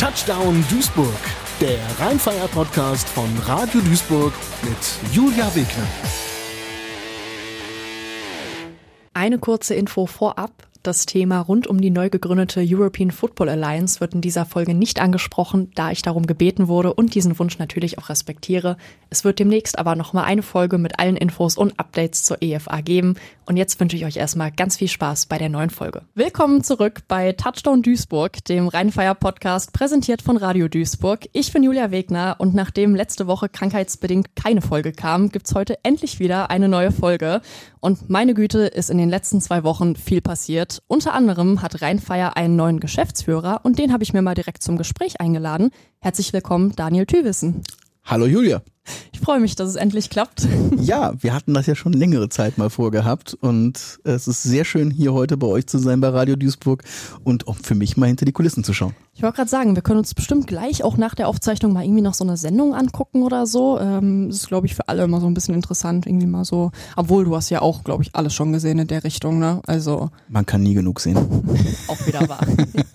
Touchdown Duisburg, der Rheinfire-Podcast von Radio Duisburg mit Julia Wegner. Eine kurze Info vorab. Das Thema rund um die neu gegründete European Football Alliance wird in dieser Folge nicht angesprochen, da ich darum gebeten wurde und diesen Wunsch natürlich auch respektiere. Es wird demnächst aber nochmal eine Folge mit allen Infos und Updates zur EFA geben. Und jetzt wünsche ich euch erstmal ganz viel Spaß bei der neuen Folge. Willkommen zurück bei Touchdown Duisburg, dem Rheinfire-Podcast, präsentiert von Radio Duisburg. Ich bin Julia Wegner und nachdem letzte Woche krankheitsbedingt keine Folge kam, gibt's heute endlich wieder eine neue Folge. Und meine Güte, ist in den letzten 2 Wochen viel passiert. Unter anderem hat Rheinfire einen neuen Geschäftsführer und den habe ich mir mal direkt zum Gespräch eingeladen. Herzlich willkommen, Daniel Thüwissen. Hallo Julia. Ich freue mich, dass es endlich klappt. Ja, wir hatten das ja schon längere Zeit mal vorgehabt und es ist sehr schön, hier heute bei euch zu sein bei Radio Duisburg und auch für mich mal hinter die Kulissen zu schauen. Ich wollte gerade sagen, wir können uns bestimmt gleich auch nach der Aufzeichnung mal irgendwie noch so eine Sendung angucken oder so. Das ist, glaube ich, für alle immer so ein bisschen interessant, irgendwie mal so. Obwohl, du hast ja auch, glaube ich, alles schon gesehen in der Richtung, ne? Also. Man kann nie genug sehen. Auch wieder wahr.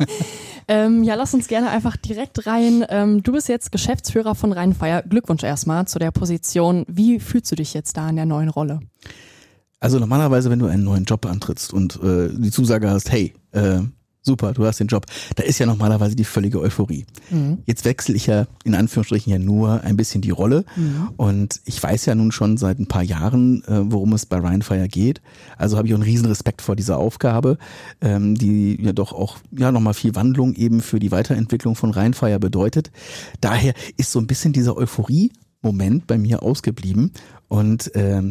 Ja, lass uns gerne einfach direkt rein. Du bist jetzt Geschäftsführer von Rheinfire. Glückwunsch erstmal zu der Position. Wie fühlst du dich jetzt da in der neuen Rolle? Also normalerweise, wenn du einen neuen Job antrittst und die Zusage hast, hey, super, du hast den Job, da ist ja normalerweise die völlige Euphorie. Mhm. Jetzt wechsle ich ja in Anführungsstrichen ja nur ein bisschen die Rolle und ich weiß ja nun schon seit ein paar Jahren, worum es bei Rheinfire geht. Also habe ich auch einen riesen Respekt vor dieser Aufgabe, die ja doch auch ja nochmal viel Wandlung eben für die Weiterentwicklung von Rheinfire bedeutet. Daher ist so ein bisschen dieser Euphorie-Moment bei mir ausgeblieben und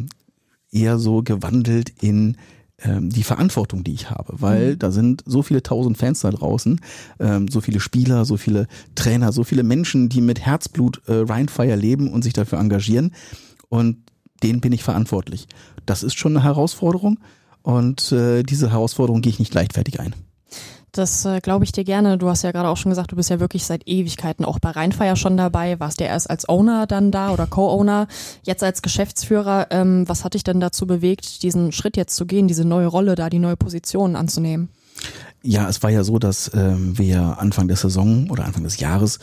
eher so gewandelt in die Verantwortung, die ich habe, weil da sind so viele 1000 Fans da draußen, so viele Spieler, so viele Trainer, so viele Menschen, die mit Herzblut Rheinfire leben und sich dafür engagieren und denen bin ich verantwortlich. Das ist schon eine Herausforderung und diese Herausforderung gehe ich nicht leichtfertig ein. Das glaube ich dir gerne. Du hast ja gerade auch schon gesagt, du bist ja wirklich seit Ewigkeiten auch bei Rheinfire schon dabei. Warst ja erst als Owner dann da oder Co-Owner, jetzt als Geschäftsführer. Was hat dich denn dazu bewegt, diesen Schritt jetzt zu gehen, diese neue Rolle da, die neue Position anzunehmen? Ja, es war ja so, dass wir Anfang der Saison oder Anfang des Jahres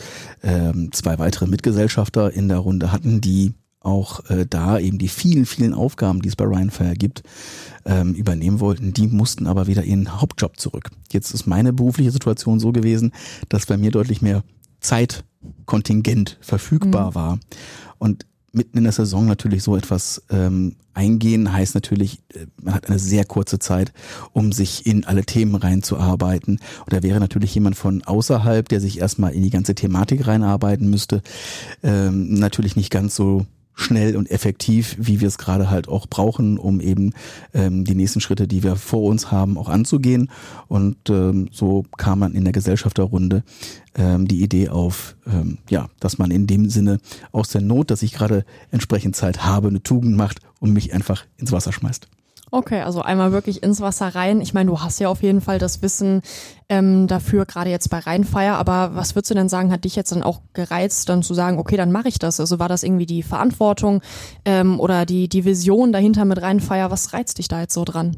2 weitere Mitgesellschafter in der Runde hatten, die auch da eben die vielen, vielen Aufgaben, die es bei Rheinfire gibt, übernehmen wollten. Die mussten aber wieder in den Hauptjob zurück. Jetzt ist meine berufliche Situation so gewesen, dass bei mir deutlich mehr Zeitkontingent verfügbar war. Und mitten in der Saison natürlich so etwas eingehen, heißt natürlich, man hat eine sehr kurze Zeit, um sich in alle Themen reinzuarbeiten. Und da wäre natürlich jemand von außerhalb, der sich erstmal in die ganze Thematik reinarbeiten müsste, natürlich nicht ganz so schnell und effektiv, wie wir es gerade halt auch brauchen, um eben die nächsten Schritte, die wir vor uns haben, auch anzugehen. Und so kam man in der Gesellschafterrunde die Idee auf, dass man in dem Sinne aus der Not, dass ich gerade entsprechend Zeit habe, eine Tugend macht und mich einfach ins Wasser schmeißt. Okay, also einmal wirklich ins Wasser rein. Ich meine, du hast ja auf jeden Fall das Wissen dafür, gerade jetzt bei Rheinfire. Aber was würdest du denn sagen, hat dich jetzt dann auch gereizt, dann zu sagen, okay, dann mache ich das? Also war das irgendwie die Verantwortung oder die Vision dahinter mit Rheinfire? Was reizt dich da jetzt so dran?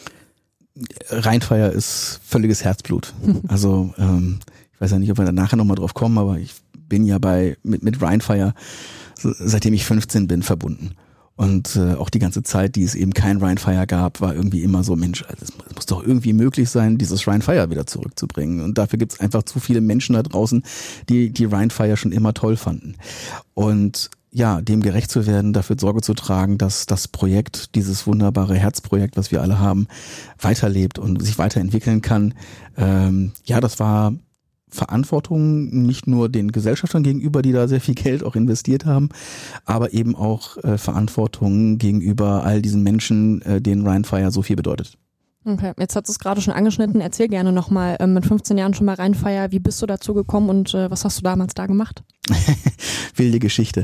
Rheinfire ist völliges Herzblut. Also ich weiß ja nicht, ob wir da nachher nochmal drauf kommen, aber ich bin ja mit Rheinfire, seitdem ich 15 bin, verbunden. Und auch die ganze Zeit, die es eben kein Rheinfire gab, war irgendwie immer so, Mensch, es muss doch irgendwie möglich sein, dieses Rheinfire wieder zurückzubringen. Und dafür gibt es einfach zu viele Menschen da draußen, die Rheinfire schon immer toll fanden. Und ja, dem gerecht zu werden, dafür Sorge zu tragen, dass das Projekt, dieses wunderbare Herzprojekt, was wir alle haben, weiterlebt und sich weiterentwickeln kann. Das war Verantwortung nicht nur den Gesellschaftern gegenüber, die da sehr viel Geld auch investiert haben, aber eben auch Verantwortung gegenüber all diesen Menschen, denen Rheinfire so viel bedeutet. Okay, jetzt hast du es gerade schon angeschnitten. Erzähl gerne nochmal, mit 15 Jahren schon bei Rheinfire, wie bist du dazu gekommen und was hast du damals da gemacht? Wilde Geschichte.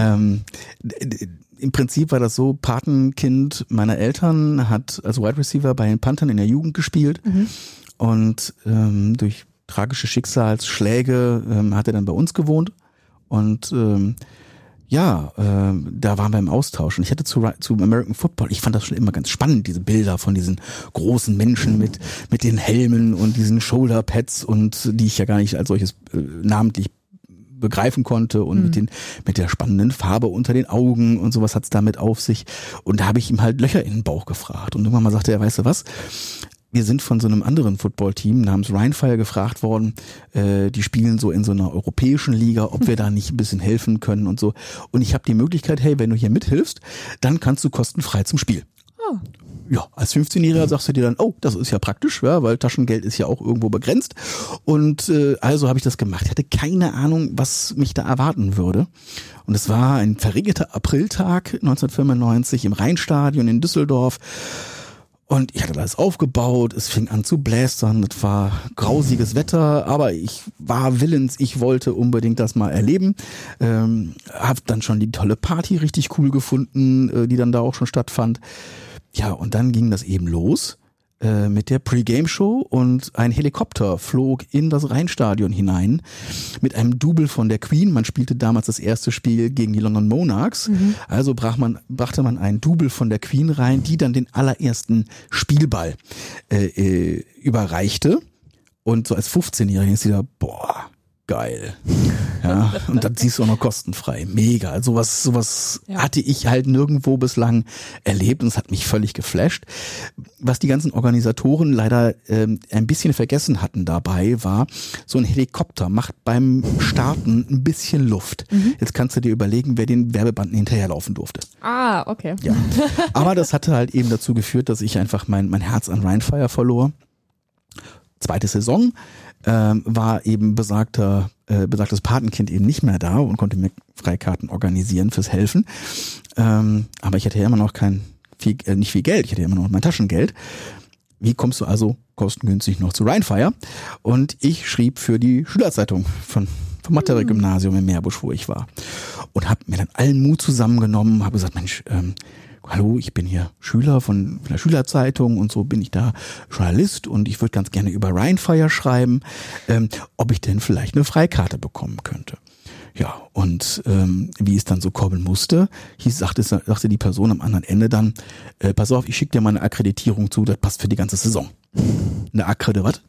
Im Prinzip war das so, Patenkind meiner Eltern hat als Wide Receiver bei den Panthern in der Jugend gespielt und durch tragische Schicksalsschläge hat er dann bei uns gewohnt und Ja, da waren wir im Austausch und ich hatte zu American Football, ich fand das schon immer ganz spannend, diese Bilder von diesen großen Menschen mit den Helmen und diesen Shoulderpads und die ich ja gar nicht als solches namentlich begreifen konnte und mit der spannenden Farbe unter den Augen und sowas hat's damit auf sich. Und da habe ich ihm halt Löcher in den Bauch gefragt und irgendwann mal sagte er, weißt du was? Wir sind von so einem anderen Footballteam namens Rheinfire gefragt worden, die spielen so in so einer europäischen Liga, ob wir da nicht ein bisschen helfen können und so. Und ich habe die Möglichkeit, hey, wenn du hier mithilfst, dann kannst du kostenfrei zum Spiel. Oh. Ja, als 15-Jähriger sagst du dir dann, oh, das ist ja praktisch, ja, weil Taschengeld ist ja auch irgendwo begrenzt. Und also habe ich das gemacht. Ich hatte keine Ahnung, was mich da erwarten würde. Und es war ein verregneten Apriltag 1995 im Rheinstadion in Düsseldorf. Und ich hatte alles aufgebaut, es fing an zu blästern, es war grausiges Wetter, aber ich war willens, ich wollte unbedingt das mal erleben. Hab dann schon die tolle Party richtig cool gefunden, die dann da auch schon stattfand. Ja, und dann ging das eben los mit der Pre-Game-Show und ein Helikopter flog in das Rheinstadion hinein mit einem Double von der Queen. Man spielte damals das erste Spiel gegen die London Monarchs. Also brachte man ein Double von der Queen rein, die dann den allerersten Spielball überreichte. Und so als 15-Jähriger ist wieder, boah, geil. Ja, und dann siehst du auch noch kostenfrei. Mega. Also sowas hatte ich halt nirgendwo bislang erlebt und es hat mich völlig geflasht. Was die ganzen Organisatoren leider ein bisschen vergessen hatten dabei, war, so ein Helikopter macht beim Starten ein bisschen Luft. Jetzt kannst du dir überlegen, wer den Werbebanden hinterherlaufen durfte. Ah, okay. Ja. Aber das hatte halt eben dazu geführt, dass ich einfach mein Herz an Rheinfire verlor. Zweite Saison war eben besagtes Patenkind eben nicht mehr da und konnte mir Freikarten organisieren fürs Helfen. Aber ich hatte ja immer noch nicht viel Geld, ich hatte ja immer noch mein Taschengeld. Wie kommst du also kostengünstig noch zu Rheinfire? Und ich schrieb für die Schülerzeitung vom Mathe-Gymnasium in Meerbusch, wo ich war. Und habe mir dann allen Mut zusammengenommen, habe gesagt, Mensch, hallo, ich bin hier Schüler von der Schülerzeitung und so bin ich da Journalist und ich würde ganz gerne über Rheinfire schreiben, ob ich denn vielleicht eine Freikarte bekommen könnte. Ja, und wie es dann so kommen musste, sagte die Person am anderen Ende dann, pass auf, ich schicke dir mal eine Akkreditierung zu, das passt für die ganze Saison. Eine Akkrede, was?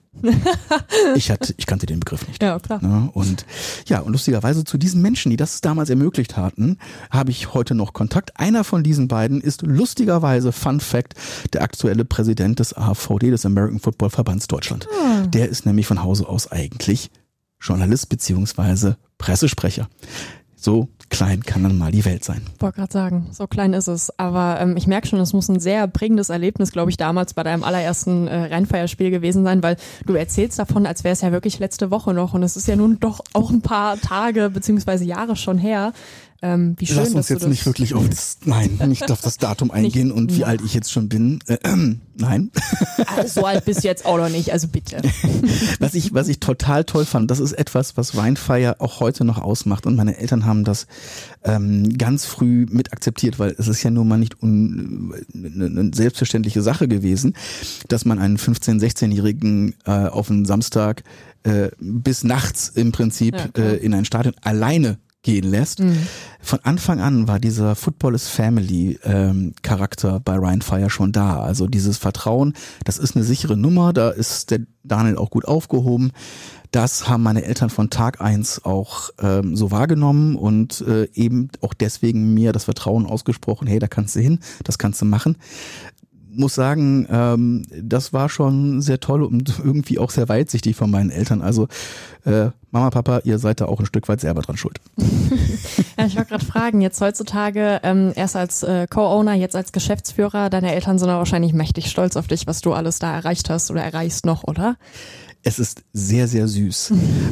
Ich kannte den Begriff nicht. Ja, klar. Und lustigerweise zu diesen Menschen, die das damals ermöglicht hatten, habe ich heute noch Kontakt. Einer von diesen beiden ist lustigerweise, Fun Fact, der aktuelle Präsident des AVD, des American Football Verbands Deutschland. Der ist nämlich von Hause aus eigentlich Journalist beziehungsweise Pressesprecher. So klein kann dann mal die Welt sein. Ich wollte gerade sagen, so klein ist es. Aber ich merke schon, es muss ein sehr prägendes Erlebnis, glaube ich, damals bei deinem allerersten Rheinfire-Spiel gewesen sein, weil du erzählst davon, als wäre es ja wirklich letzte Woche noch und es ist ja nun doch auch ein paar Tage beziehungsweise Jahre schon her. Wie schön, lass uns jetzt nicht wirklich auf nicht auf das Datum eingehen und wie alt ich jetzt schon bin. Nein. Also so alt bist du jetzt auch noch nicht, also bitte. Was ich total toll fand, das ist etwas, was Rheinfire auch heute noch ausmacht und meine Eltern haben das ganz früh mit akzeptiert, weil es ist ja nun mal nicht eine selbstverständliche Sache gewesen, dass man einen 15-, 16-Jährigen auf einen Samstag bis nachts im Prinzip in ein Stadion alleine gehen lässt. Von Anfang an war dieser Football is Family Charakter bei Rheinfire schon da. Also dieses Vertrauen, das ist eine sichere Nummer, da ist der Daniel auch gut aufgehoben. Das haben meine Eltern von Tag 1 auch so wahrgenommen und eben auch deswegen mir das Vertrauen ausgesprochen, hey, da kannst du hin, das kannst du machen. Muss sagen, das war schon sehr toll und irgendwie auch sehr weitsichtig von meinen Eltern. Also Mama, Papa, ihr seid da auch ein Stück weit selber dran schuld. Ja, ich wollte gerade fragen, jetzt heutzutage erst als Co-Owner, jetzt als Geschäftsführer, deine Eltern sind ja wahrscheinlich mächtig stolz auf dich, was du alles da erreicht hast oder erreichst noch, oder? Es ist sehr, sehr süß.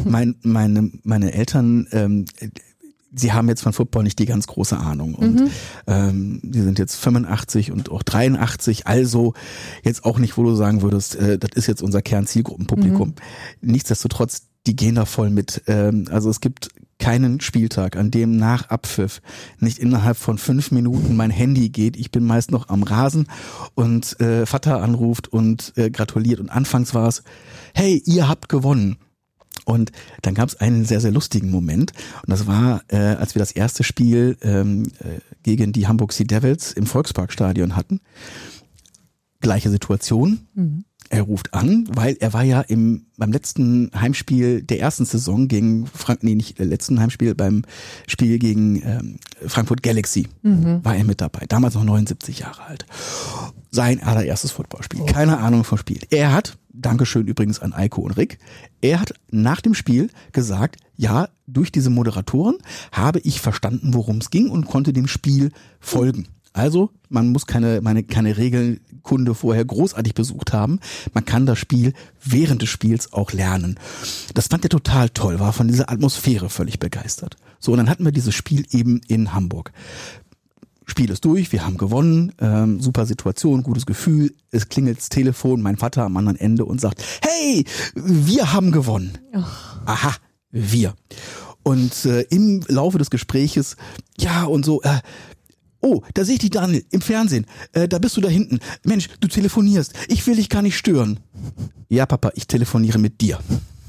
Meine Eltern, sie haben jetzt von Football nicht die ganz große Ahnung und die sind jetzt 85 und auch 83, also jetzt auch nicht, wo du sagen würdest, das ist jetzt unser Kernzielgruppenpublikum. Nichtsdestotrotz, die gehen da voll mit. Also es gibt keinen Spieltag, an dem nach Abpfiff nicht innerhalb von 5 Minuten mein Handy geht. Ich bin meist noch am Rasen und Vater anruft und gratuliert und anfangs war es, hey, ihr habt gewonnen. Und dann gab es einen sehr, sehr lustigen Moment. Und das war, als wir das erste Spiel gegen die Hamburg Sea Devils im Volksparkstadion hatten. Gleiche Situation. Er ruft an, weil er war ja beim letzten Heimspiel der ersten Saison gegen letzten Heimspiel, beim Spiel gegen Frankfurt Galaxy war er mit dabei. Damals noch 79 Jahre alt. Sein allererstes Footballspiel. Keine Ahnung vom Spiel. Er hat, Dankeschön übrigens an Eiko und Rick, er hat nach dem Spiel gesagt, ja, durch diese Moderatoren habe ich verstanden, worum es ging und konnte dem Spiel folgen. Also, man muss keine Regelkunde vorher großartig besucht haben. Man kann das Spiel während des Spiels auch lernen. Das fand er total toll, war von dieser Atmosphäre völlig begeistert. So, und dann hatten wir dieses Spiel eben in Hamburg. Spiel ist durch, wir haben gewonnen, super Situation, gutes Gefühl. Es klingelt das Telefon, mein Vater am anderen Ende und sagt, hey, wir haben gewonnen. Aha, wir. Und im Laufe des Gespräches, ja und so, oh, da sehe ich dich, Daniel, im Fernsehen. Da bist du da hinten. Mensch, du telefonierst. Ich will dich gar nicht stören. Ja, Papa, ich telefoniere mit dir.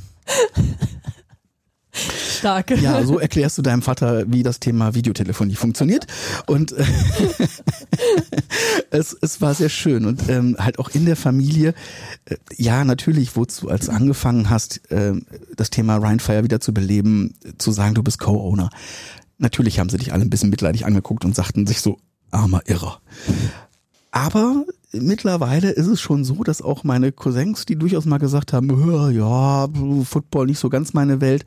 Stark. Ja, so erklärst du deinem Vater, wie das Thema Videotelefonie funktioniert. Und es war sehr schön. Und halt auch in der Familie, ja, natürlich, wozu als du angefangen hast, das Thema Rhein Fire wieder zu beleben, zu sagen, du bist Co-Owner. Natürlich haben sie dich alle ein bisschen mitleidig angeguckt und sagten sich so, armer Irrer. Aber mittlerweile ist es schon so, dass auch meine Cousins, die durchaus mal gesagt haben, ja, Football nicht so ganz meine Welt,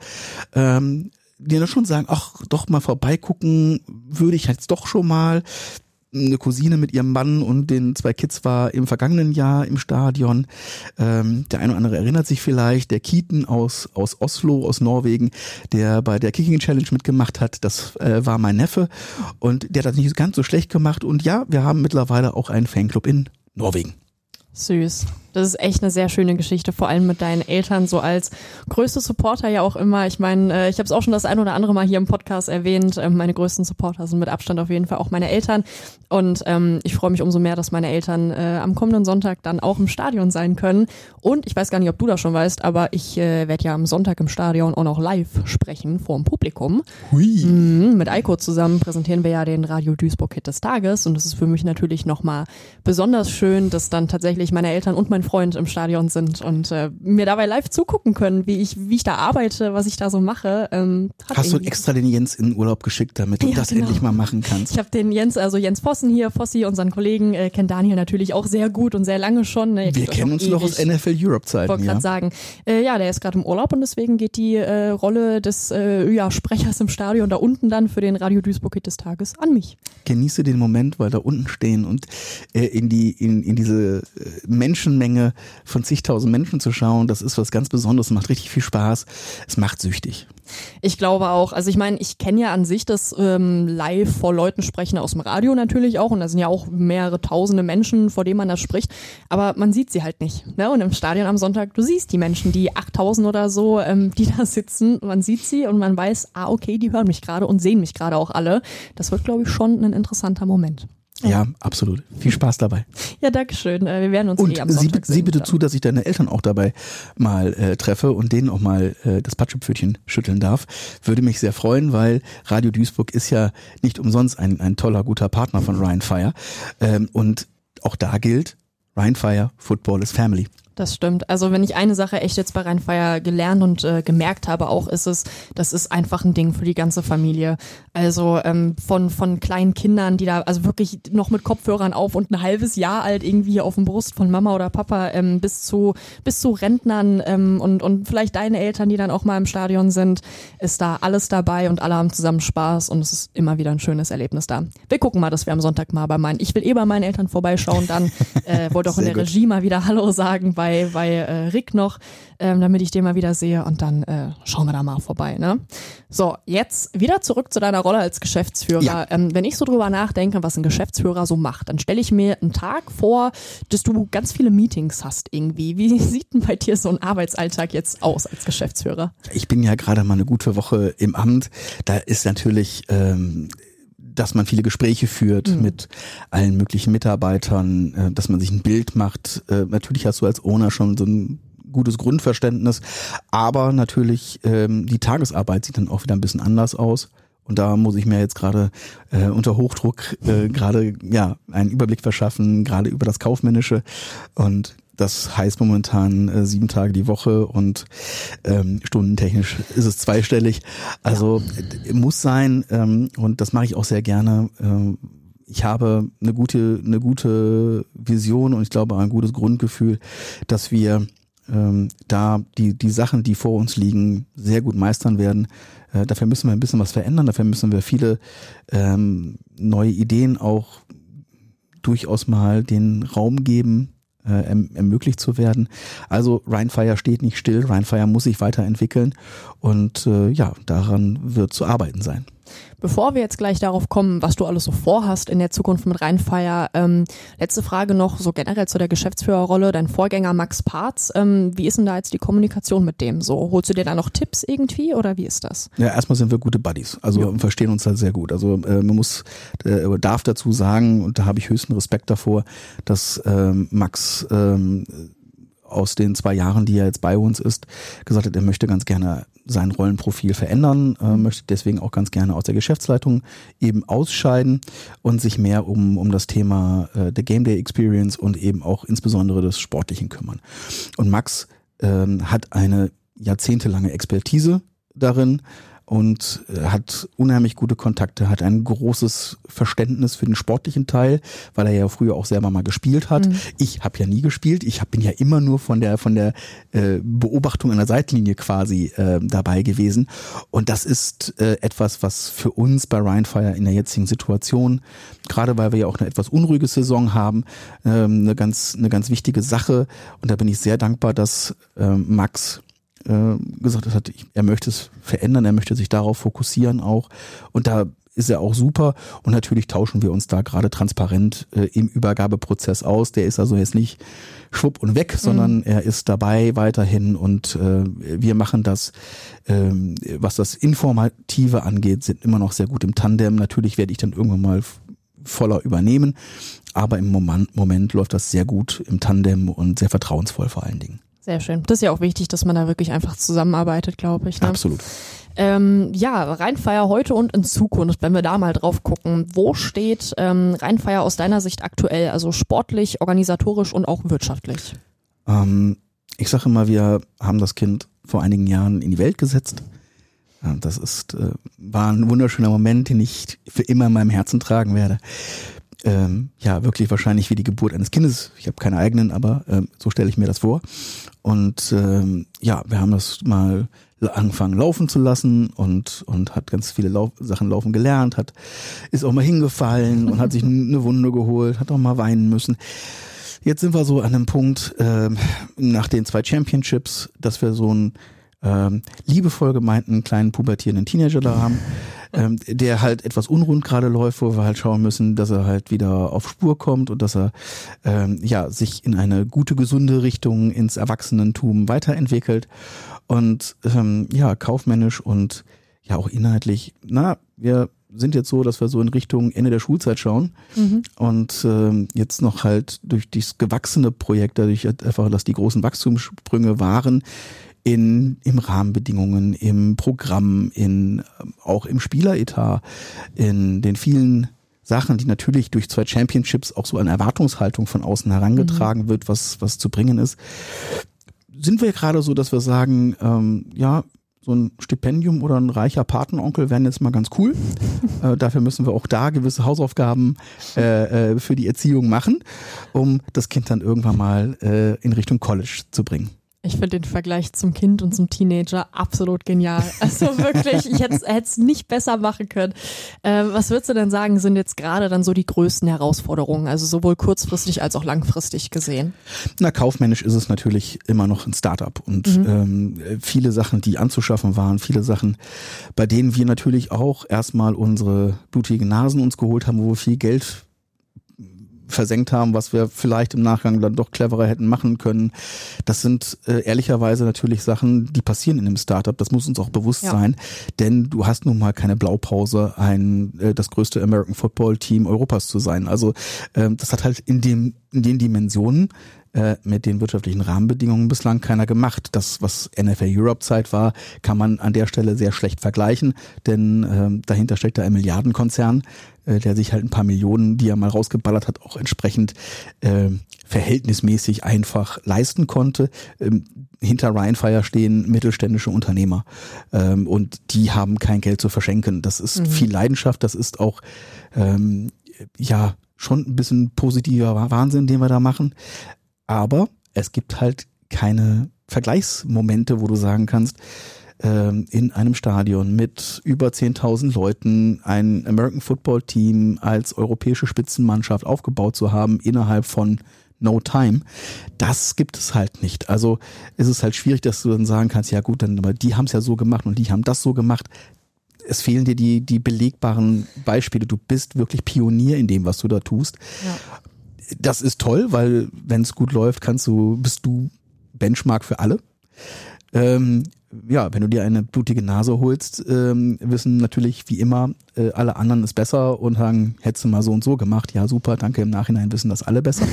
die dann schon sagen, ach, doch mal vorbeigucken würde ich jetzt doch schon mal. Eine Cousine mit ihrem Mann und den 2 Kids war im vergangenen Jahr im Stadion. Der eine oder andere erinnert sich vielleicht, der Keaton aus Oslo, aus Norwegen, der bei der Kicking Challenge mitgemacht hat, das war mein Neffe und der hat das nicht ganz so schlecht gemacht. Und ja, wir haben mittlerweile auch einen Fanclub in Norwegen. Süß. Das ist echt eine sehr schöne Geschichte, vor allem mit deinen Eltern so als größte Supporter ja auch immer. Ich meine, ich habe es auch schon das ein oder andere Mal hier im Podcast erwähnt. Meine größten Supporter sind mit Abstand auf jeden Fall auch meine Eltern. Und ich freue mich umso mehr, dass meine Eltern am kommenden Sonntag dann auch im Stadion sein können. Und ich weiß gar nicht, ob du das schon weißt, aber ich werde ja am Sonntag im Stadion auch noch live sprechen vor dem Publikum. Hui. Mit Eiko zusammen präsentieren wir ja den Radio Duisburg Hit des Tages. Und es ist für mich natürlich nochmal besonders schön, dass dann tatsächlich meine Eltern und mein Freund im Stadion sind und mir dabei live zugucken können, wie ich da arbeite, was ich da so mache. Hast du extra den Jens in Urlaub geschickt, damit du das endlich mal machen kannst? Ich habe den Jens Vossen hier, Fossi, unseren Kollegen, kennt Daniel natürlich auch sehr gut und sehr lange schon. Ne? Wir kennen uns noch aus NFL Europe Zeiten. Ich wollte gerade sagen, ja, der ist gerade im Urlaub und deswegen geht die Rolle des Sprechers im Stadion da unten dann für den Radio Duisburg Hit des Tages an mich. Genieße den Moment, weil da unten stehen und in diese Menschenmenge von zigtausend Menschen zu schauen, das ist was ganz Besonderes, macht richtig viel Spaß, es macht süchtig. Ich glaube auch, also ich meine, ich kenne ja an sich das live vor Leuten sprechen aus dem Radio natürlich auch und da sind ja auch mehrere tausende Menschen, vor denen man da spricht, aber man sieht sie halt nicht. Ne? Und im Stadion am Sonntag, du siehst die Menschen, die 8000 oder so, die da sitzen, man sieht sie und man weiß, okay, die hören mich gerade und sehen mich gerade auch alle. Das wird, glaube ich, schon ein interessanter Moment. Ja, absolut. Viel Spaß dabei. Ja, dankeschön. Wir werden uns und am Sonntag sehen. Sieh bitte zu, dass ich deine Eltern auch dabei mal treffe und denen auch mal das Patschepfötchen schütteln darf. Würde mich sehr freuen, weil Radio Duisburg ist ja nicht umsonst ein toller, guter Partner von Rhein Fire. Und auch da gilt, Rhein Fire, Football is Family. Das stimmt. Also wenn ich eine Sache echt jetzt bei Rhein Fire gelernt und gemerkt habe, auch ist es, das ist einfach ein Ding für die ganze Familie. Also von kleinen Kindern, die da also wirklich noch mit Kopfhörern auf und ein halbes Jahr alt irgendwie auf dem Brust von Mama oder Papa bis zu Rentnern und vielleicht deine Eltern, die dann auch mal im Stadion sind, ist da alles dabei und alle haben zusammen Spaß und es ist immer wieder ein schönes Erlebnis da. Wir gucken mal, dass wir am Sonntag mal ich will bei meinen Eltern vorbeischauen, dann wollte auch in der Regie mal wieder Hallo sagen bei Rick noch, damit ich den mal wieder sehe und dann schauen wir da mal vorbei. Ne? So, jetzt wieder zurück zu deiner Rolle als Geschäftsführer. Ja. Wenn ich so drüber nachdenke, was ein Geschäftsführer so macht, dann stelle ich mir einen Tag vor, dass du ganz viele Meetings hast irgendwie. Wie sieht denn bei dir so ein Arbeitsalltag jetzt aus als Geschäftsführer? Ich bin ja gerade mal eine gute Woche im Amt. Da ist natürlich dass man viele Gespräche führt mit allen möglichen Mitarbeitern, dass man sich ein Bild macht. Natürlich hast du als Owner schon so ein gutes Grundverständnis, aber natürlich die Tagesarbeit sieht dann auch wieder ein bisschen anders aus. Und da muss ich mir jetzt gerade unter Hochdruck einen Überblick verschaffen, gerade über das Kaufmännische. Und das heißt momentan 7 Tage die Woche und stundentechnisch ist es zweistellig. Also muss sein und das mache ich auch sehr gerne. Ich habe eine gute Vision und ich glaube ein gutes Grundgefühl, dass wir da die Sachen, die vor uns liegen, sehr gut meistern werden. Dafür müssen wir ein bisschen was verändern, dafür müssen wir viele neue Ideen auch durchaus mal den Raum geben, ermöglicht zu werden. Also Rheinfire steht nicht still, Rheinfire muss sich weiterentwickeln und daran wird zu arbeiten sein. Bevor wir jetzt gleich darauf kommen, was du alles so vorhast in der Zukunft mit Rheinfire, letzte Frage noch so generell zu der Geschäftsführerrolle. Dein Vorgänger Max Parz, wie ist denn da jetzt die Kommunikation mit dem so? Holst du dir da noch Tipps irgendwie oder wie ist das? Ja, erstmal sind wir gute Buddies, also verstehen uns halt sehr gut. Also man darf dazu sagen, und da habe ich höchsten Respekt davor, dass Max aus den 2 Jahren, die er jetzt bei uns ist, gesagt hat, er möchte ganz gerne sein Rollenprofil verändern, möchte deswegen auch ganz gerne aus der Geschäftsleitung eben ausscheiden und sich mehr um das Thema der Game Day Experience und eben auch insbesondere des Sportlichen kümmern. Und Max hat eine jahrzehntelange Expertise darin und hat unheimlich gute Kontakte, hat ein großes Verständnis für den sportlichen Teil, weil er ja früher auch selber mal gespielt hat. Ich habe ja nie gespielt, bin ja immer nur von der Beobachtung an der Seitenlinie quasi dabei gewesen. Und das ist etwas, was für uns bei Rheinfire in der jetzigen Situation, gerade weil wir ja auch eine etwas unruhige Saison haben, eine ganz wichtige Sache. Und da bin ich sehr dankbar, dass Max gesagt hat, er möchte es verändern, er möchte sich darauf fokussieren auch und da ist er auch super und natürlich tauschen wir uns da gerade transparent im Übergabeprozess aus. Der ist also jetzt nicht schwupp und weg, sondern er ist dabei weiterhin und wir machen das, was das Informative angeht, sind immer noch sehr gut im Tandem. Natürlich werde ich dann irgendwann mal voller übernehmen, aber im Moment läuft das sehr gut im Tandem und sehr vertrauensvoll vor allen Dingen. Sehr schön. Das ist ja auch wichtig, dass man da wirklich einfach zusammenarbeitet, glaube ich. Ne? Absolut. Rheinfire heute und in Zukunft, wenn wir da mal drauf gucken, wo steht Rheinfire aus deiner Sicht aktuell, also sportlich, organisatorisch und auch wirtschaftlich? Ich sage immer, wir haben das Kind vor einigen Jahren in die Welt gesetzt. Das war ein wunderschöner Moment, den ich für immer in meinem Herzen tragen werde. Wirklich wahrscheinlich wie die Geburt eines Kindes. Ich habe keine eigenen, aber so stelle ich mir das vor. Und wir haben das mal angefangen laufen zu lassen und hat ganz viele Sachen laufen gelernt, ist auch mal hingefallen und hat sich eine Wunde geholt, hat auch mal weinen müssen. Jetzt sind wir so an einem Punkt nach den 2 Championships, dass wir so einen liebevoll gemeinten kleinen pubertierenden Teenager da haben, der halt etwas unrund gerade läuft, wo wir halt schauen müssen, dass er halt wieder auf Spur kommt und dass er sich in eine gute, gesunde Richtung ins Erwachsenentum weiterentwickelt und kaufmännisch und ja auch inhaltlich, wir sind jetzt so, dass wir so in Richtung Ende der Schulzeit schauen und jetzt noch halt durch dieses gewachsene Projekt, dadurch einfach, dass die großen Wachstumssprünge waren, im Rahmenbedingungen, im Programm, auch im Spieleretat, in den vielen Sachen, die natürlich durch 2 Championships auch so eine Erwartungshaltung von außen herangetragen wird, was zu bringen ist, sind wir gerade so, dass wir sagen, so ein Stipendium oder ein reicher Patenonkel wären jetzt mal ganz cool. Dafür müssen wir auch da gewisse Hausaufgaben für die Erziehung machen, um das Kind dann irgendwann mal in Richtung College zu bringen. Ich finde den Vergleich zum Kind und zum Teenager absolut genial. Also wirklich, ich hätte es nicht besser machen können. Was würdest du denn sagen, sind jetzt gerade dann so die größten Herausforderungen, also sowohl kurzfristig als auch langfristig gesehen? Kaufmännisch ist es natürlich immer noch ein Start-up und viele Sachen, die anzuschaffen waren, viele Sachen, bei denen wir natürlich auch erstmal unsere blutigen Nasen uns geholt haben, wo wir viel Geld versenkt haben, was wir vielleicht im Nachgang dann doch cleverer hätten machen können. Das sind ehrlicherweise natürlich Sachen, die passieren in einem Startup. Das muss uns auch bewusst sein, denn du hast nun mal keine Blaupause, das größte American Football Team Europas zu sein. Also das hat halt in den Dimensionen mit den wirtschaftlichen Rahmenbedingungen bislang keiner gemacht. Das, was NFL Europe Zeit war, kann man an der Stelle sehr schlecht vergleichen, denn dahinter steckt da ein Milliardenkonzern, der sich halt ein paar Millionen, die er mal rausgeballert hat, auch entsprechend verhältnismäßig einfach leisten konnte. Hinter Ryan Fire stehen mittelständische Unternehmer und die haben kein Geld zu verschenken. Das ist viel Leidenschaft, das ist auch schon ein bisschen positiver Wahnsinn, den wir da machen. Aber es gibt halt keine Vergleichsmomente, wo du sagen kannst, in einem Stadion mit über 10.000 Leuten ein American Football Team als europäische Spitzenmannschaft aufgebaut zu haben innerhalb von no time. Das gibt es halt nicht. Also ist es halt schwierig, dass du dann sagen kannst, ja gut, dann, aber die haben es ja so gemacht und die haben das so gemacht. Es fehlen dir die belegbaren Beispiele. Du bist wirklich Pionier in dem, was du da tust. Ja. Das ist toll, weil wenn es gut läuft, bist du Benchmark für alle. Wenn du dir eine blutige Nase holst, wissen natürlich wie immer alle anderen ist besser und sagen, hättest du mal so und so gemacht. Ja, super, danke. Im Nachhinein wissen das alle besser.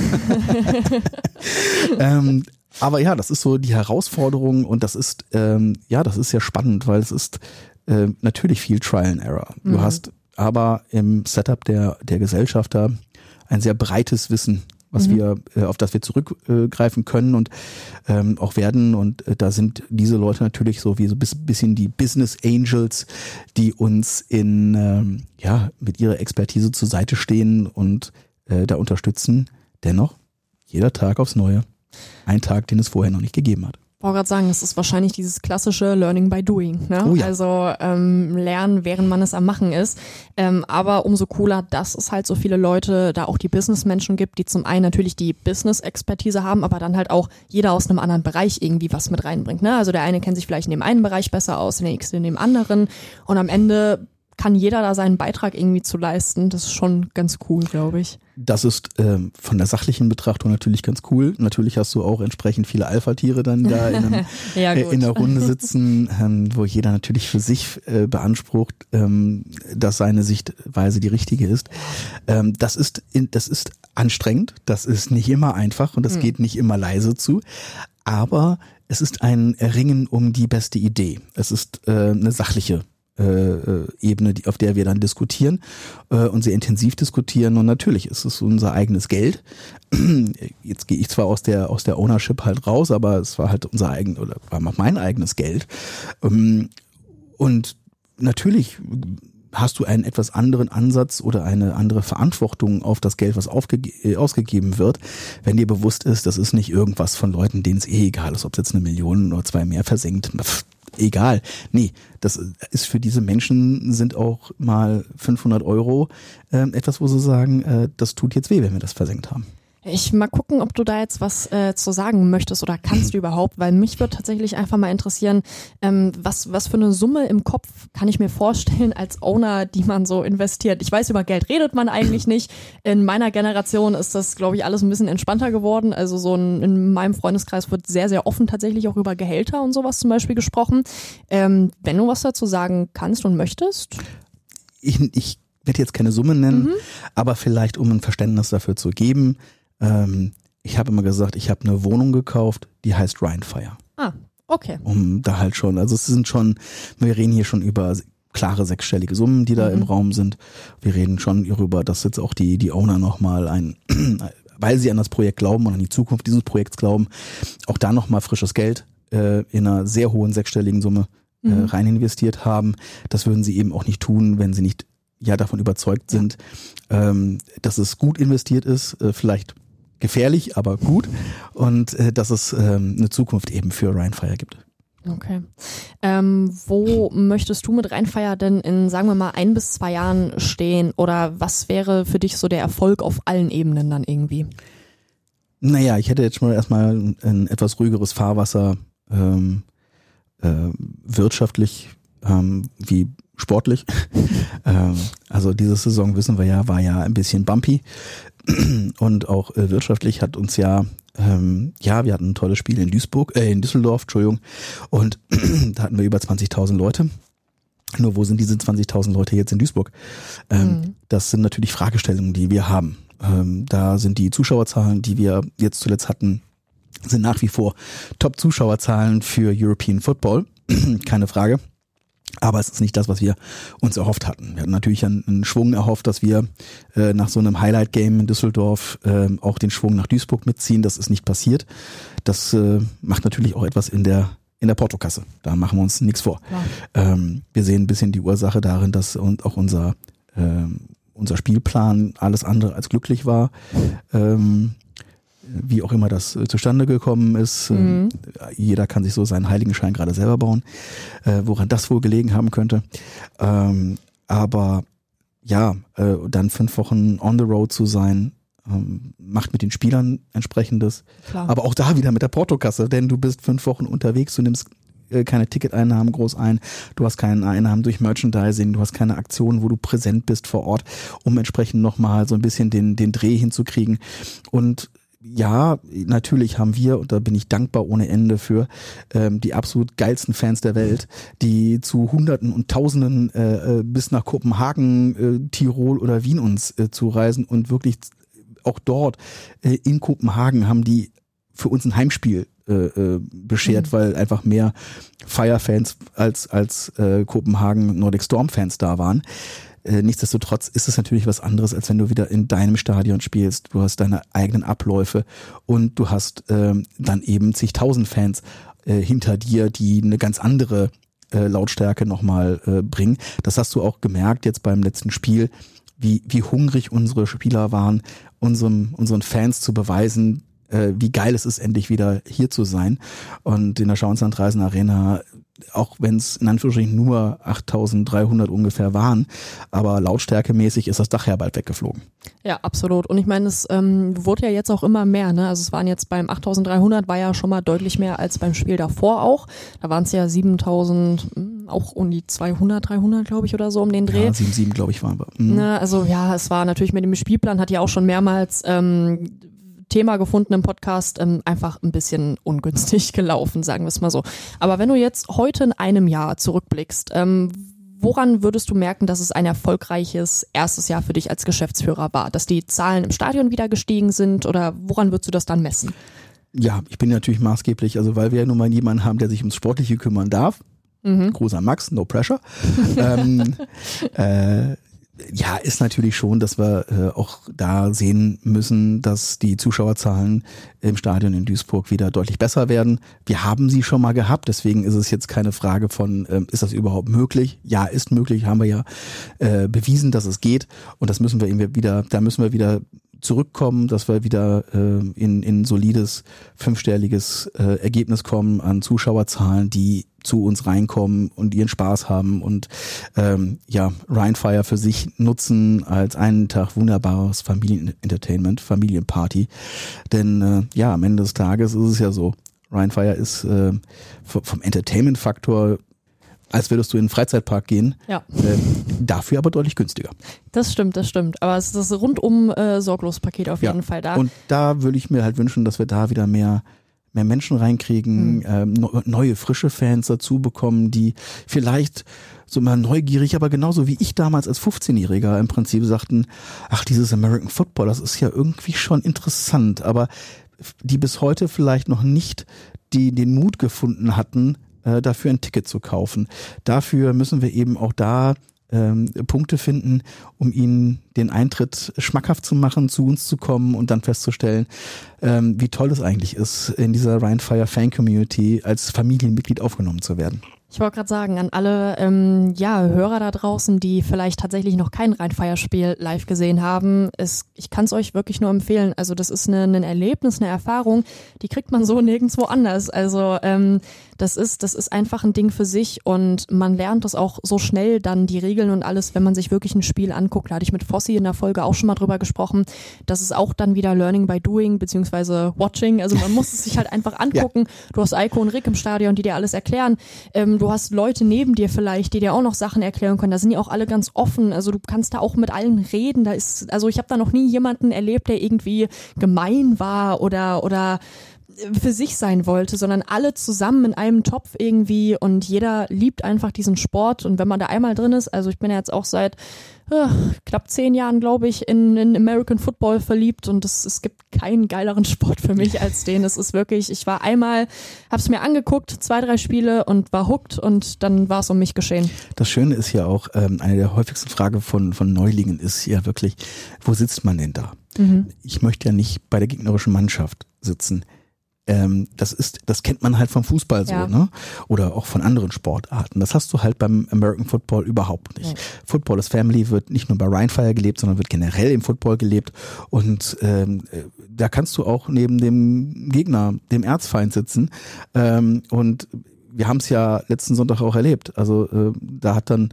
Aber ja, das ist so die Herausforderung und das ist sehr spannend, weil es ist natürlich viel Trial and Error. Du hast aber im Setup der Gesellschafter ein sehr breites Wissen, was auf das wir zurückgreifen können und auch werden. Und da sind diese Leute natürlich so wie so ein bisschen die Business Angels, die uns mit ihrer Expertise zur Seite stehen und da unterstützen. Dennoch jeder Tag aufs Neue. Ein Tag, den es vorher noch nicht gegeben hat. Ich wollte gerade sagen, es ist wahrscheinlich dieses klassische Learning by Doing, ne? Oh ja. Also lernen, während man es am Machen ist. Aber umso cooler, dass es halt so viele Leute, da auch die Businessmenschen gibt, die zum einen natürlich die Business-Expertise haben, aber dann halt auch jeder aus einem anderen Bereich irgendwie was mit reinbringt, ne? Also der eine kennt sich vielleicht in dem einen Bereich besser aus, der nächste in dem anderen und am Ende kann jeder da seinen Beitrag irgendwie zu leisten. Das ist schon ganz cool, glaube ich. Das ist von der sachlichen Betrachtung natürlich ganz cool. Natürlich hast du auch entsprechend viele Alpha-Tiere dann da in der Runde sitzen, wo jeder natürlich für sich beansprucht, dass seine Sichtweise die richtige ist. Das ist anstrengend, das ist nicht immer einfach und das geht nicht immer leise zu. Aber es ist ein Ringen um die beste Idee. Es ist eine sachliche Ebene, auf der wir dann diskutieren und sehr intensiv diskutieren und natürlich ist es unser eigenes Geld. Jetzt gehe ich zwar aus der Ownership halt raus, aber es war halt war mein eigenes Geld und natürlich hast du einen etwas anderen Ansatz oder eine andere Verantwortung auf das Geld, was ausgegeben wird, wenn dir bewusst ist, das ist nicht irgendwas von Leuten, denen es egal ist, ob es jetzt 1 Million oder 2 mehr versenkt. Egal. Nee, das ist für diese Menschen sind auch mal 500 € etwas, wo sie sagen, das tut jetzt weh, wenn wir das versenkt haben. Ich mal gucken, ob du da jetzt was zu sagen möchtest oder kannst du überhaupt, weil mich würde tatsächlich einfach mal interessieren, was für eine Summe im Kopf kann ich mir vorstellen als Owner, die man so investiert. Ich weiß, über Geld redet man eigentlich nicht. In meiner Generation ist das, glaube ich, alles ein bisschen entspannter geworden. Also in meinem Freundeskreis wird sehr, sehr offen tatsächlich auch über Gehälter und sowas zum Beispiel gesprochen. Wenn du was dazu sagen kannst und möchtest? Ich werde jetzt keine Summe nennen, aber vielleicht, um ein Verständnis dafür zu geben, ich habe immer gesagt, ich habe eine Wohnung gekauft, die heißt Ryan Fire. Ah, okay. Um da halt schon, also wir reden hier schon über klare 6-stellige Summen, die da im Raum sind. Wir reden schon darüber, dass jetzt auch die Owner nochmal weil sie an das Projekt glauben und an die Zukunft dieses Projekts glauben, auch da nochmal frisches Geld in einer sehr hohen 6-stelligen Summe rein investiert haben. Das würden sie eben auch nicht tun, wenn sie nicht davon überzeugt sind, dass es gut investiert ist, vielleicht gefährlich, aber gut und dass es eine Zukunft eben für Ryan Fire gibt. Okay. Wo möchtest du mit Ryan Fire denn in, sagen wir mal, 1 bis 2 Jahren stehen oder was wäre für dich so der Erfolg auf allen Ebenen dann irgendwie? Naja, ich hätte jetzt schon erstmal ein etwas ruhigeres Fahrwasser wirtschaftlich wie sportlich. Also diese Saison, wissen wir ja, war ja ein bisschen bumpy und auch wirtschaftlich hat uns wir hatten ein tolles Spiel in Düsseldorf, Entschuldigung, und da hatten wir über 20.000 Leute. Nur wo sind diese 20.000 Leute jetzt in Duisburg? Das sind natürlich Fragestellungen, die wir haben. Da sind die Zuschauerzahlen, die wir jetzt zuletzt hatten, sind nach wie vor Top-Zuschauerzahlen für European Football, keine Frage. Aber es ist nicht das, was wir uns erhofft hatten. Wir hatten natürlich einen Schwung erhofft, dass wir nach so einem Highlight-Game in Düsseldorf auch den Schwung nach Duisburg mitziehen. Das ist nicht passiert. Das macht natürlich auch etwas in der Portokasse. Da machen wir uns nichts vor. Wir sehen ein bisschen die Ursache darin, dass auch unser Spielplan alles andere als glücklich war. Wie auch immer das zustande gekommen ist. Jeder kann sich so seinen Heiligenschein gerade selber bauen, woran das wohl gelegen haben könnte. Aber ja, dann 5 Wochen on the road zu sein, macht mit den Spielern entsprechendes. Klar. Aber auch da wieder mit der Portokasse, denn du bist 5 Wochen unterwegs, du nimmst keine Ticketeinnahmen groß ein, du hast keine Einnahmen durch Merchandising, du hast keine Aktionen, wo du präsent bist vor Ort, um entsprechend nochmal so ein bisschen den Dreh hinzukriegen. Und ja, natürlich haben wir, und da bin ich dankbar ohne Ende für, die absolut geilsten Fans der Welt, die zu Hunderten und Tausenden bis nach Kopenhagen, Tirol oder Wien uns zureisen und wirklich auch dort in Kopenhagen haben die für uns ein Heimspiel beschert, weil einfach mehr Fire-Fans als Kopenhagen Nordic Storm-Fans da waren. Nichtsdestotrotz ist es natürlich was anderes, als wenn du wieder in deinem Stadion spielst. Du hast deine eigenen Abläufe und du hast dann eben zigtausend Fans hinter dir, die eine ganz andere Lautstärke nochmal bringen. Das hast du auch gemerkt jetzt beim letzten Spiel, wie hungrig unsere Spieler waren, unseren Fans zu beweisen, wie geil es ist, endlich wieder hier zu sein. Und in der Schauenslandreisen Arena, auch wenn es in Anführungsstrichen nur 8.300 ungefähr waren, aber lautstärkemäßig ist das Dach ja bald weggeflogen. Ja, absolut. Und ich meine, es wurde ja jetzt auch immer mehr, ne? Also es waren jetzt beim 8.300 war ja schon mal deutlich mehr als beim Spiel davor auch. Da waren es ja 7.000, auch um die 200, 300, glaube ich, oder so um den Dreh. Ja, 7, glaube ich, waren wir. Ne, also ja, es war natürlich mit dem Spielplan, hat ja auch schon mehrmals Thema gefunden im Podcast, einfach ein bisschen ungünstig gelaufen, sagen wir es mal so. Aber wenn du jetzt heute in einem Jahr zurückblickst, woran würdest du merken, dass es ein erfolgreiches erstes Jahr für dich als Geschäftsführer war? Dass die Zahlen im Stadion wieder gestiegen sind oder woran würdest du das dann messen? Ja, ich bin natürlich maßgeblich, also weil wir ja nun mal jemanden haben, der sich ums Sportliche kümmern darf. Gruß an Max, no pressure. Ja, ist natürlich schon, dass wir auch da sehen müssen, dass die Zuschauerzahlen im Stadion in Duisburg wieder deutlich besser werden. Wir haben sie schon mal gehabt, deswegen ist es jetzt keine Frage von, ist das überhaupt möglich? Ja, ist möglich, haben wir ja bewiesen, dass es geht. Und das müssen wir eben wieder, da müssen wir wieder zurückkommen, dass wir wieder in solides, 5-stelliges Ergebnis kommen an Zuschauerzahlen, die zu uns reinkommen und ihren Spaß haben und Rheinfire für sich nutzen als einen Tag wunderbares Familienentertainment, Familienparty. Denn am Ende des Tages ist es ja so, Rheinfire ist vom Entertainment-Faktor, als würdest du in einen Freizeitpark gehen, dafür aber deutlich günstiger. Das stimmt. Aber es ist das rundum sorglos Paket auf jeden Fall da. Und da würde ich mir halt wünschen, dass wir da wieder mehr Menschen reinkriegen, neue, frische Fans dazu bekommen, die vielleicht so mal neugierig, aber genauso wie ich damals als 15-Jähriger im Prinzip sagten, ach, dieses American Football, das ist ja irgendwie schon interessant, aber die bis heute vielleicht noch nicht den Mut gefunden hatten, dafür ein Ticket zu kaufen. Dafür müssen wir eben auch da Punkte finden, um ihnen den Eintritt schmackhaft zu machen, zu uns zu kommen und dann festzustellen, wie toll es eigentlich ist, in dieser Rheinfire Fan Community als Familienmitglied aufgenommen zu werden. Ich wollte gerade sagen, an alle Hörer da draußen, die vielleicht tatsächlich noch kein Rheinfire-Spiel live gesehen haben, ich kann es euch wirklich nur empfehlen. Also das ist ein Erlebnis, eine Erfahrung, die kriegt man so nirgendwo anders. Also das ist einfach ein Ding für sich und man lernt das auch so schnell dann, die Regeln und alles, wenn man sich wirklich ein Spiel anguckt. Da hatte ich mit Fossi in der Folge auch schon mal drüber gesprochen. Das ist auch dann wieder Learning by Doing beziehungsweise Watching. Also man muss es sich halt einfach angucken. Ja. Du hast Eiko und Rick im Stadion, die dir alles erklären. Du hast Leute neben dir vielleicht, die dir auch noch Sachen erklären können. Da sind ja auch alle ganz offen. Also du kannst da auch mit allen reden. Also ich habe da noch nie jemanden erlebt, der irgendwie gemein war oder für sich sein wollte, sondern alle zusammen in einem Topf irgendwie und jeder liebt einfach diesen Sport und wenn man da einmal drin ist, also ich bin ja jetzt auch seit knapp 10 Jahren, glaube ich, in American Football verliebt und es gibt keinen geileren Sport für mich als den. Es ist wirklich, ich war einmal, hab's mir angeguckt, 2, 3 Spiele und war hooked und dann war es um mich geschehen. Das Schöne ist ja auch, eine der häufigsten Fragen von Neulingen ist ja wirklich, wo sitzt man denn da? Ich möchte ja nicht bei der gegnerischen Mannschaft sitzen. Das kennt man halt vom Fußball so, ne? Oder auch von anderen Sportarten. Das hast du halt beim American Football überhaupt nicht. Ja. Football is Family wird nicht nur bei Rheinfire gelebt, sondern wird generell im Football gelebt. Und da kannst du auch neben dem Gegner, dem Erzfeind sitzen. Und wir haben es ja letzten Sonntag auch erlebt. Also da hat dann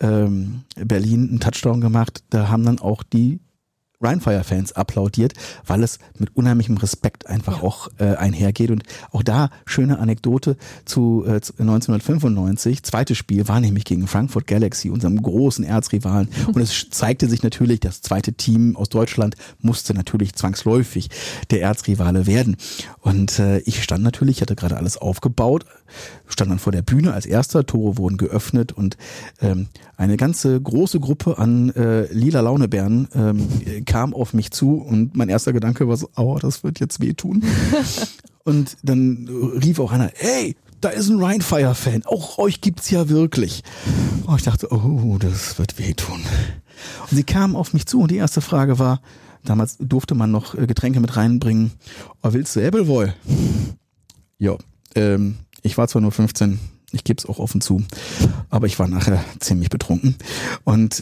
Berlin einen Touchdown gemacht. Da haben dann auch die Rheinfire-Fans applaudiert, weil es mit unheimlichem Respekt einfach auch einhergeht. Und auch da schöne Anekdote zu 1995. Zweites Spiel war nämlich gegen Frankfurt Galaxy, unserem großen Erzrivalen. Und es zeigte sich natürlich, das zweite Team aus Deutschland musste natürlich zwangsläufig der Erzrivale werden. Und ich stand natürlich, ich hatte gerade alles aufgebaut, stand dann vor der Bühne als erster, Tore wurden geöffnet und eine ganze große Gruppe an lila Launebären kam auf mich zu und mein erster Gedanke war so, aua, das wird jetzt wehtun. Und dann rief auch einer, hey, da ist ein Rheinfire-Fan, auch euch gibt's ja wirklich. Und ich dachte, oh, das wird wehtun. Und sie kamen auf mich zu und die erste Frage war, damals durfte man noch Getränke mit reinbringen, oh, willst du Äppelwoll? Ja, ich war zwar nur 15, ich gebe es auch offen zu, aber ich war nachher ziemlich betrunken. Und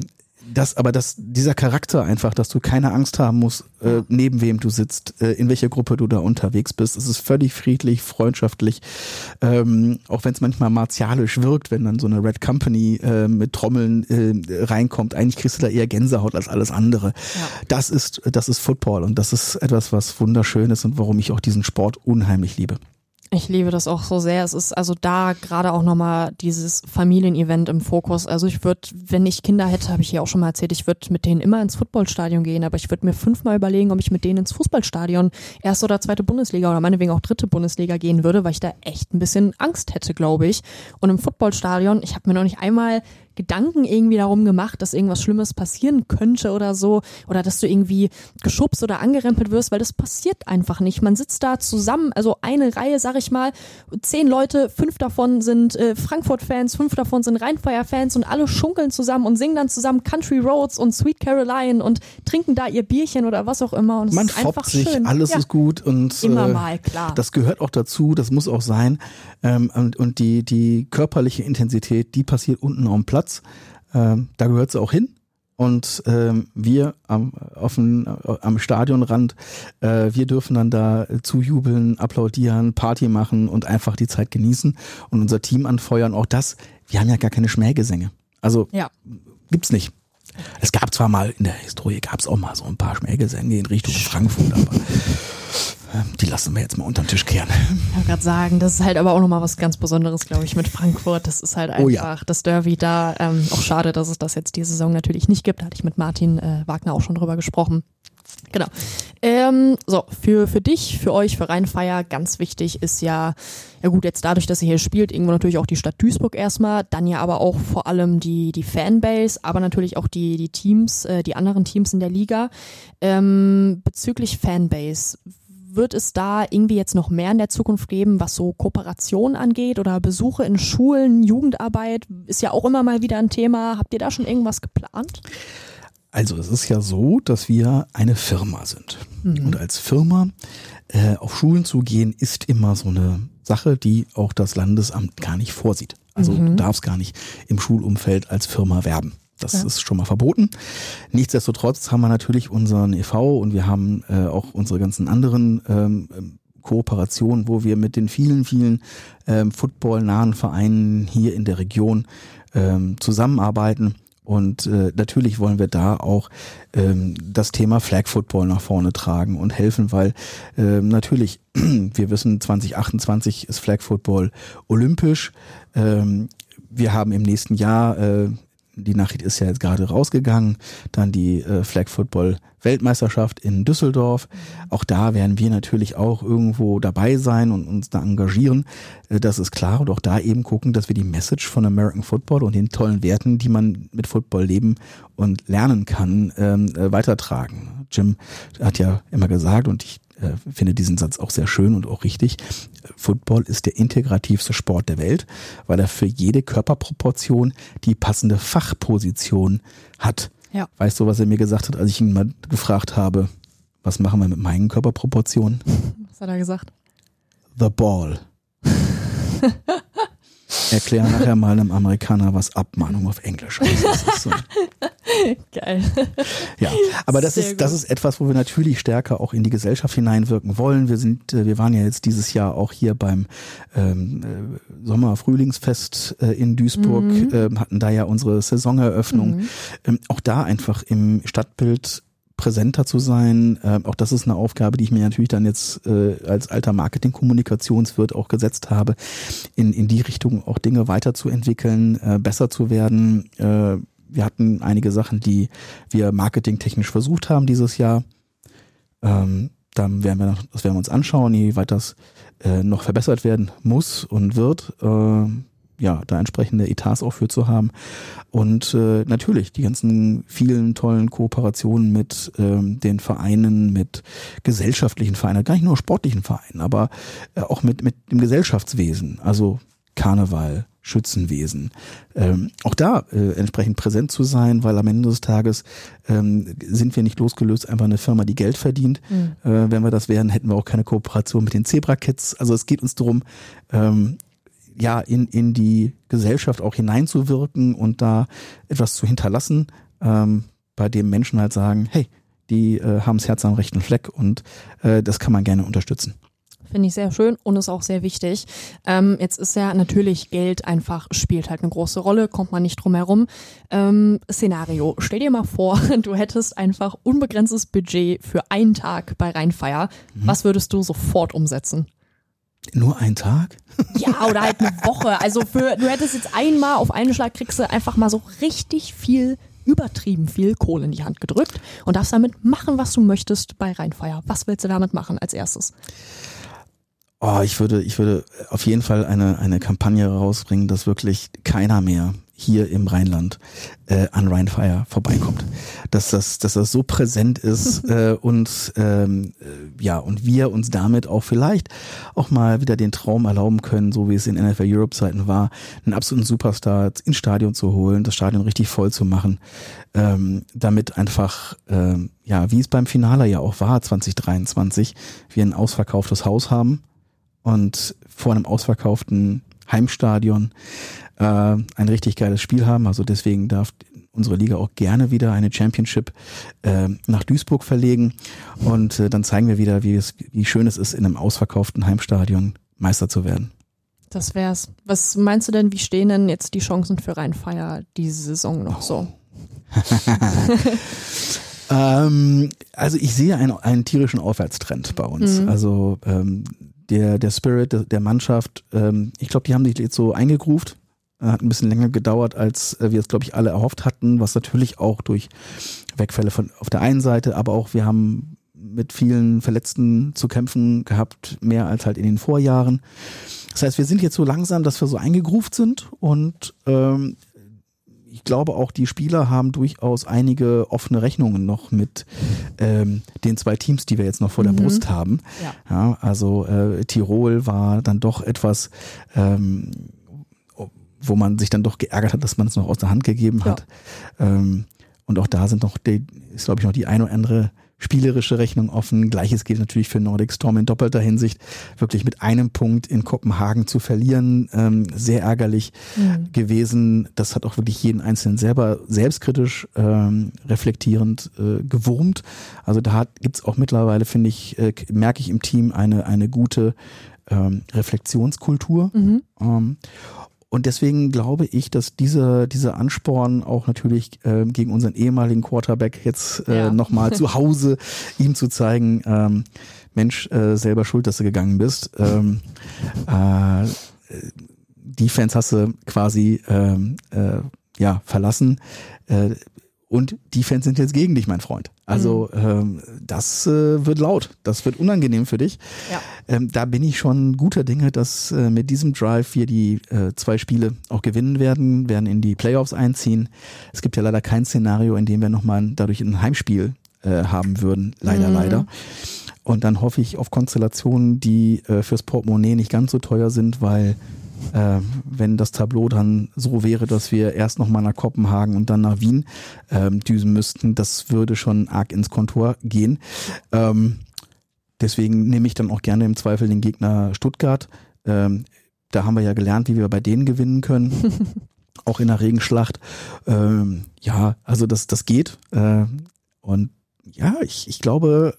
dieser Charakter einfach, dass du keine Angst haben musst, neben wem du sitzt, in welcher Gruppe du da unterwegs bist. Es ist völlig friedlich, freundschaftlich, auch wenn es manchmal martialisch wirkt, wenn dann so eine Red Company mit Trommeln reinkommt. Eigentlich kriegst du da eher Gänsehaut als alles andere. Ja. Das ist Football und das ist etwas, was wunderschön ist und warum ich auch diesen Sport unheimlich liebe. Ich liebe das auch so sehr. Es ist also da gerade auch nochmal dieses Familienevent im Fokus. Also ich würde, wenn ich Kinder hätte, habe ich hier auch schon mal erzählt, ich würde mit denen immer ins Footballstadion gehen, aber ich würde mir 5-mal überlegen, ob ich mit denen ins Fußballstadion 1. oder 2. Bundesliga oder meinetwegen auch 3. Bundesliga gehen würde, weil ich da echt ein bisschen Angst hätte, glaube ich. Und im Footballstadion, ich habe mir noch nicht einmal Gedanken irgendwie darum gemacht, dass irgendwas Schlimmes passieren könnte oder so, oder dass du irgendwie geschubst oder angerempelt wirst, weil das passiert einfach nicht. Man sitzt da zusammen, also eine Reihe, sag ich mal, 10 Leute, 5 davon sind Frankfurt-Fans, 5 davon sind Rheinfire-Fans und alle schunkeln zusammen und singen dann zusammen Country Roads und Sweet Caroline und trinken da ihr Bierchen oder was auch immer. Und man ist einfach sich, schön. Alles ist gut und immer mal, klar. Das gehört auch dazu, das muss auch sein. Und die körperliche Intensität, die passiert unten auf dem Platz. Da gehört sie auch hin und wir am Stadionrand, wir dürfen dann da zujubeln, applaudieren, Party machen und einfach die Zeit genießen und unser Team anfeuern. Auch das, wir haben ja gar keine Schmähgesänge. Also gibt's nicht. Es gab zwar mal in der Historie, gab's auch mal so ein paar Schmähgesänge in Richtung Frankfurt, aber die lassen wir jetzt mal unter den Tisch kehren. Ich wollte gerade sagen, das ist halt aber auch nochmal was ganz Besonderes, glaube ich, mit Frankfurt. Das ist halt einfach das Derby da. Auch schade, dass es das jetzt die Saison natürlich nicht gibt. Da hatte ich mit Martin Wagner auch schon drüber gesprochen. Genau. So, für dich, für euch, für Rheinfire, ganz wichtig ist ja gut, jetzt dadurch, dass ihr hier spielt, irgendwo natürlich auch die Stadt Duisburg erstmal, dann ja aber auch vor allem die Fanbase, aber natürlich auch die Teams, die anderen Teams in der Liga. Bezüglich Fanbase, wird es da irgendwie jetzt noch mehr in der Zukunft geben, was so Kooperation angeht oder Besuche in Schulen, Jugendarbeit? Ist ja auch immer mal wieder ein Thema. Habt ihr da schon irgendwas geplant? Also es ist ja so, dass wir eine Firma sind. Und als Firma auf Schulen zu gehen, ist immer so eine Sache, die auch das Landesamt gar nicht vorsieht. Also du darfst gar nicht im Schulumfeld als Firma werben. Das ist schon mal verboten. Nichtsdestotrotz haben wir natürlich unseren e.V. und wir haben auch unsere ganzen anderen Kooperationen, wo wir mit den vielen footballnahen Vereinen hier in der Region zusammenarbeiten. Und natürlich wollen wir da auch das Thema Flag Football nach vorne tragen und helfen, weil natürlich, wir wissen, 2028 ist Flag Football olympisch. Wir haben im nächsten Jahr die Nachricht ist ja jetzt gerade rausgegangen, dann die Flag Football Weltmeisterschaft in Düsseldorf. Auch da werden wir natürlich auch irgendwo dabei sein und uns da engagieren. Das ist klar. Und auch da eben gucken, dass wir die Message von American Football und den tollen Werten, die man mit Football leben und lernen kann, weitertragen. Jim hat ja immer gesagt, und ich finde diesen Satz auch sehr schön und auch richtig, Football ist der integrativste Sport der Welt, weil er für jede Körperproportion die passende Fachposition hat. Ja. Weißt du, was er mir gesagt hat, als ich ihn mal gefragt habe, was machen wir mit meinen Körperproportionen? Was hat er gesagt? The ball. Erklär nachher mal einem Amerikaner, was Abmahnung auf Englisch heißt. Das ist so. Geil. Ja, aber das ist etwas, wo wir natürlich stärker auch in die Gesellschaft hineinwirken wollen. Wir waren ja jetzt dieses Jahr auch hier beim Sommer-Frühlingsfest in Duisburg, hatten da ja unsere Saisoneröffnung. Auch da einfach im Stadtbild präsenter zu sein. Auch das ist eine Aufgabe, die ich mir natürlich dann jetzt als alter Marketing-Kommunikationswirt auch gesetzt habe, in die Richtung auch Dinge weiterzuentwickeln, besser zu werden. Wir hatten einige Sachen, die wir marketingtechnisch versucht haben dieses Jahr. Dann werden wir uns anschauen, wie weit das noch verbessert werden muss und wird. Da entsprechende Etats auch für zu haben. Und natürlich die ganzen vielen tollen Kooperationen mit den Vereinen, mit gesellschaftlichen Vereinen, gar nicht nur sportlichen Vereinen, aber auch mit dem Gesellschaftswesen, also Karneval, Schützenwesen. Auch da entsprechend präsent zu sein, weil am Ende des Tages sind wir nicht losgelöst einfach eine Firma, die Geld verdient. Wenn wir das wären, hätten wir auch keine Kooperation mit den Zebra Kids. Also es geht uns darum, in die Gesellschaft auch hineinzuwirken und da etwas zu hinterlassen, bei dem Menschen halt sagen, hey, die haben das Herz am rechten Fleck und das kann man gerne unterstützen. Finde ich sehr schön und ist auch sehr wichtig. Jetzt ist ja natürlich Geld einfach, spielt halt eine große Rolle, kommt man nicht drum herum. Szenario, stell dir mal vor, du hättest einfach unbegrenztes Budget für einen Tag bei Rheinfeier. Was würdest du sofort umsetzen? Nur einen Tag? Ja, oder halt eine Woche. Also du hättest jetzt einmal auf einen Schlag, kriegst du einfach mal so richtig viel, übertrieben viel Kohle in die Hand gedrückt und darfst damit machen, was du möchtest bei Rheinfeier. Was willst du damit machen als erstes? Oh, ich würde auf jeden Fall eine Kampagne rausbringen, dass wirklich keiner mehr hier im Rheinland an Rheinfeier vorbeikommt. Dass das so präsent ist und wir uns damit auch vielleicht auch mal wieder den Traum erlauben können, so wie es in NFL Europe Zeiten war, einen absoluten Superstar ins Stadion zu holen, das Stadion richtig voll zu machen, damit einfach, wie es beim Finale ja auch war, 2023, wir ein ausverkauftes Haus haben und vor einem ausverkauften Heimstadion ein richtig geiles Spiel haben. Also deswegen darf unsere Liga auch gerne wieder eine Championship nach Duisburg verlegen und dann zeigen wir wieder, wie schön es ist, in einem ausverkauften Heimstadion Meister zu werden. Das wär's. Was meinst du denn, wie stehen denn jetzt die Chancen für Rheinfeier diese Saison noch so? Also ich sehe einen tierischen Aufwärtstrend bei uns. Also der Spirit der Mannschaft, ich glaube, die haben sich jetzt so eingegroovt. Hat ein bisschen länger gedauert, als wir es, glaube ich, alle erhofft hatten, was natürlich auch durch Wegfälle auf der einen Seite, aber auch wir haben mit vielen Verletzten zu kämpfen gehabt, mehr als halt in den Vorjahren. Das heißt, wir sind jetzt so langsam, dass wir so eingegroovt sind und ich glaube auch, die Spieler haben durchaus einige offene Rechnungen noch mit den zwei Teams, die wir jetzt noch vor der Brust haben. Ja, also Tirol war dann doch etwas, wo man sich dann doch geärgert hat, dass man es noch aus der Hand gegeben hat. Und auch da ist glaube ich, noch die eine oder andere spielerische Rechnung offen. Gleiches gilt natürlich für Nordic Storm in doppelter Hinsicht. Wirklich mit einem Punkt in Kopenhagen zu verlieren, sehr ärgerlich gewesen. Das hat auch wirklich jeden Einzelnen selbstkritisch reflektierend gewurmt. Also da gibt's auch mittlerweile, finde ich, merke ich im Team eine gute Reflexionskultur. Und deswegen glaube ich, dass dieser Ansporn auch natürlich gegen unseren ehemaligen Quarterback jetzt nochmal zu Hause ihm zu zeigen, Mensch, selber schuld, dass du gegangen bist. Defense hast du quasi verlassen. Und die Fans sind jetzt gegen dich, mein Freund. Also das wird laut, das wird unangenehm für dich. Ja. Da bin ich schon guter Dinge, dass mit diesem Drive wir die 2 Spiele auch gewinnen werden in die Playoffs einziehen. Es gibt ja leider kein Szenario, in dem wir nochmal dadurch ein Heimspiel haben würden. Leider. Und dann hoffe ich auf Konstellationen, die fürs Portemonnaie nicht ganz so teuer sind, weil wenn das Tableau dann so wäre, dass wir erst nochmal nach Kopenhagen und dann nach Wien düsen müssten, das würde schon arg ins Kontor gehen. Deswegen nehme ich dann auch gerne im Zweifel den Gegner Stuttgart. Da haben wir ja gelernt, wie wir bei denen gewinnen können. Auch in der Regenschlacht. Also das geht. Und ja, ich glaube,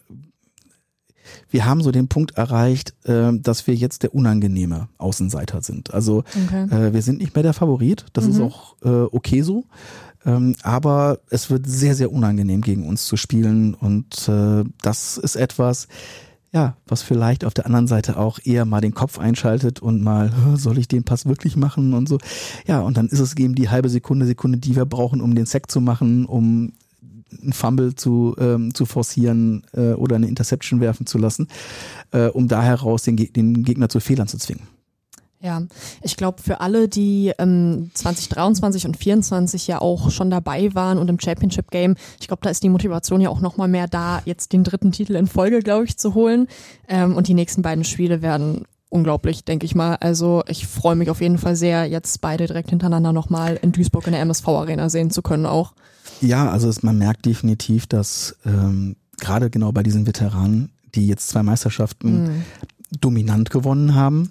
wir haben so den Punkt erreicht, dass wir jetzt der unangenehme Außenseiter sind. Also wir sind nicht mehr der Favorit, das ist auch okay so, aber es wird sehr, sehr unangenehm gegen uns zu spielen und das ist etwas, was vielleicht auf der anderen Seite auch eher mal den Kopf einschaltet und mal, soll ich den Pass wirklich machen und so. Ja, und dann ist es eben die halbe Sekunde, die wir brauchen, um den Sack zu machen, um einen Fumble zu forcieren oder eine Interception werfen zu lassen, um da heraus den Gegner zu Fehlern zu zwingen. Ja, ich glaube für alle, die 2023 und 2024 ja auch schon dabei waren und im Championship Game, ich glaube, da ist die Motivation ja auch nochmal mehr da, jetzt den 3. Titel in Folge, glaube ich, zu holen. Und die nächsten beiden Spiele werden unglaublich, denke ich mal. Also ich freue mich auf jeden Fall sehr, jetzt beide direkt hintereinander nochmal in Duisburg in der MSV Arena sehen zu können auch. Ja, also man merkt definitiv, dass gerade genau bei diesen Veteranen, die jetzt 2 Meisterschaften dominant gewonnen haben,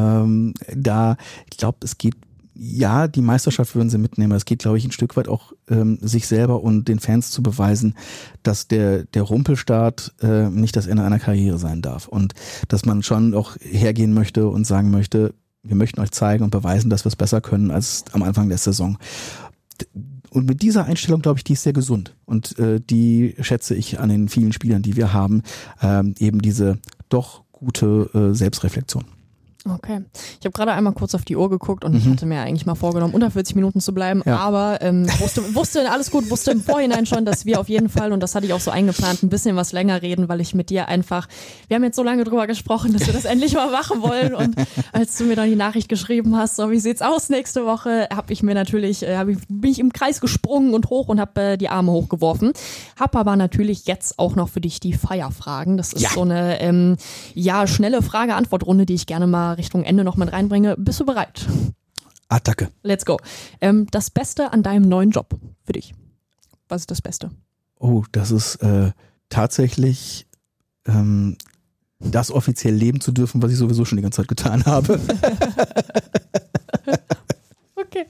ich glaube, es geht, die Meisterschaft würden sie mitnehmen, aber es geht, glaube ich, ein Stück weit auch sich selber und den Fans zu beweisen, dass der Rumpelstart nicht das Ende einer Karriere sein darf und dass man schon auch hergehen möchte und sagen möchte, wir möchten euch zeigen und beweisen, dass wir es besser können als am Anfang der Saison. Und mit dieser Einstellung, glaube ich, die ist sehr gesund. Und die schätze ich an den vielen Spielern, die wir haben, eben diese doch gute Selbstreflexion. Okay. Ich habe gerade einmal kurz auf die Uhr geguckt und ich hatte mir eigentlich mal vorgenommen, unter 40 Minuten zu bleiben, aber wusste alles gut, wusste im Vorhinein schon, dass wir auf jeden Fall, und das hatte ich auch so eingeplant, ein bisschen was länger reden, weil ich mit dir einfach, wir haben jetzt so lange drüber gesprochen, dass wir das endlich mal machen wollen und als du mir dann die Nachricht geschrieben hast, so wie sieht's aus nächste Woche, bin ich im Kreis gesprungen und hoch und habe die Arme hochgeworfen, habe aber natürlich jetzt auch noch für dich die Feierfragen, das ist so eine schnelle Frage-Antwort-Runde, die ich gerne mal Richtung Ende noch mit reinbringe. Bist du bereit? Attacke. Let's go. Das Beste an deinem neuen Job für dich? Was ist das Beste? Oh, das ist tatsächlich das offiziell leben zu dürfen, was ich sowieso schon die ganze Zeit getan habe. Okay.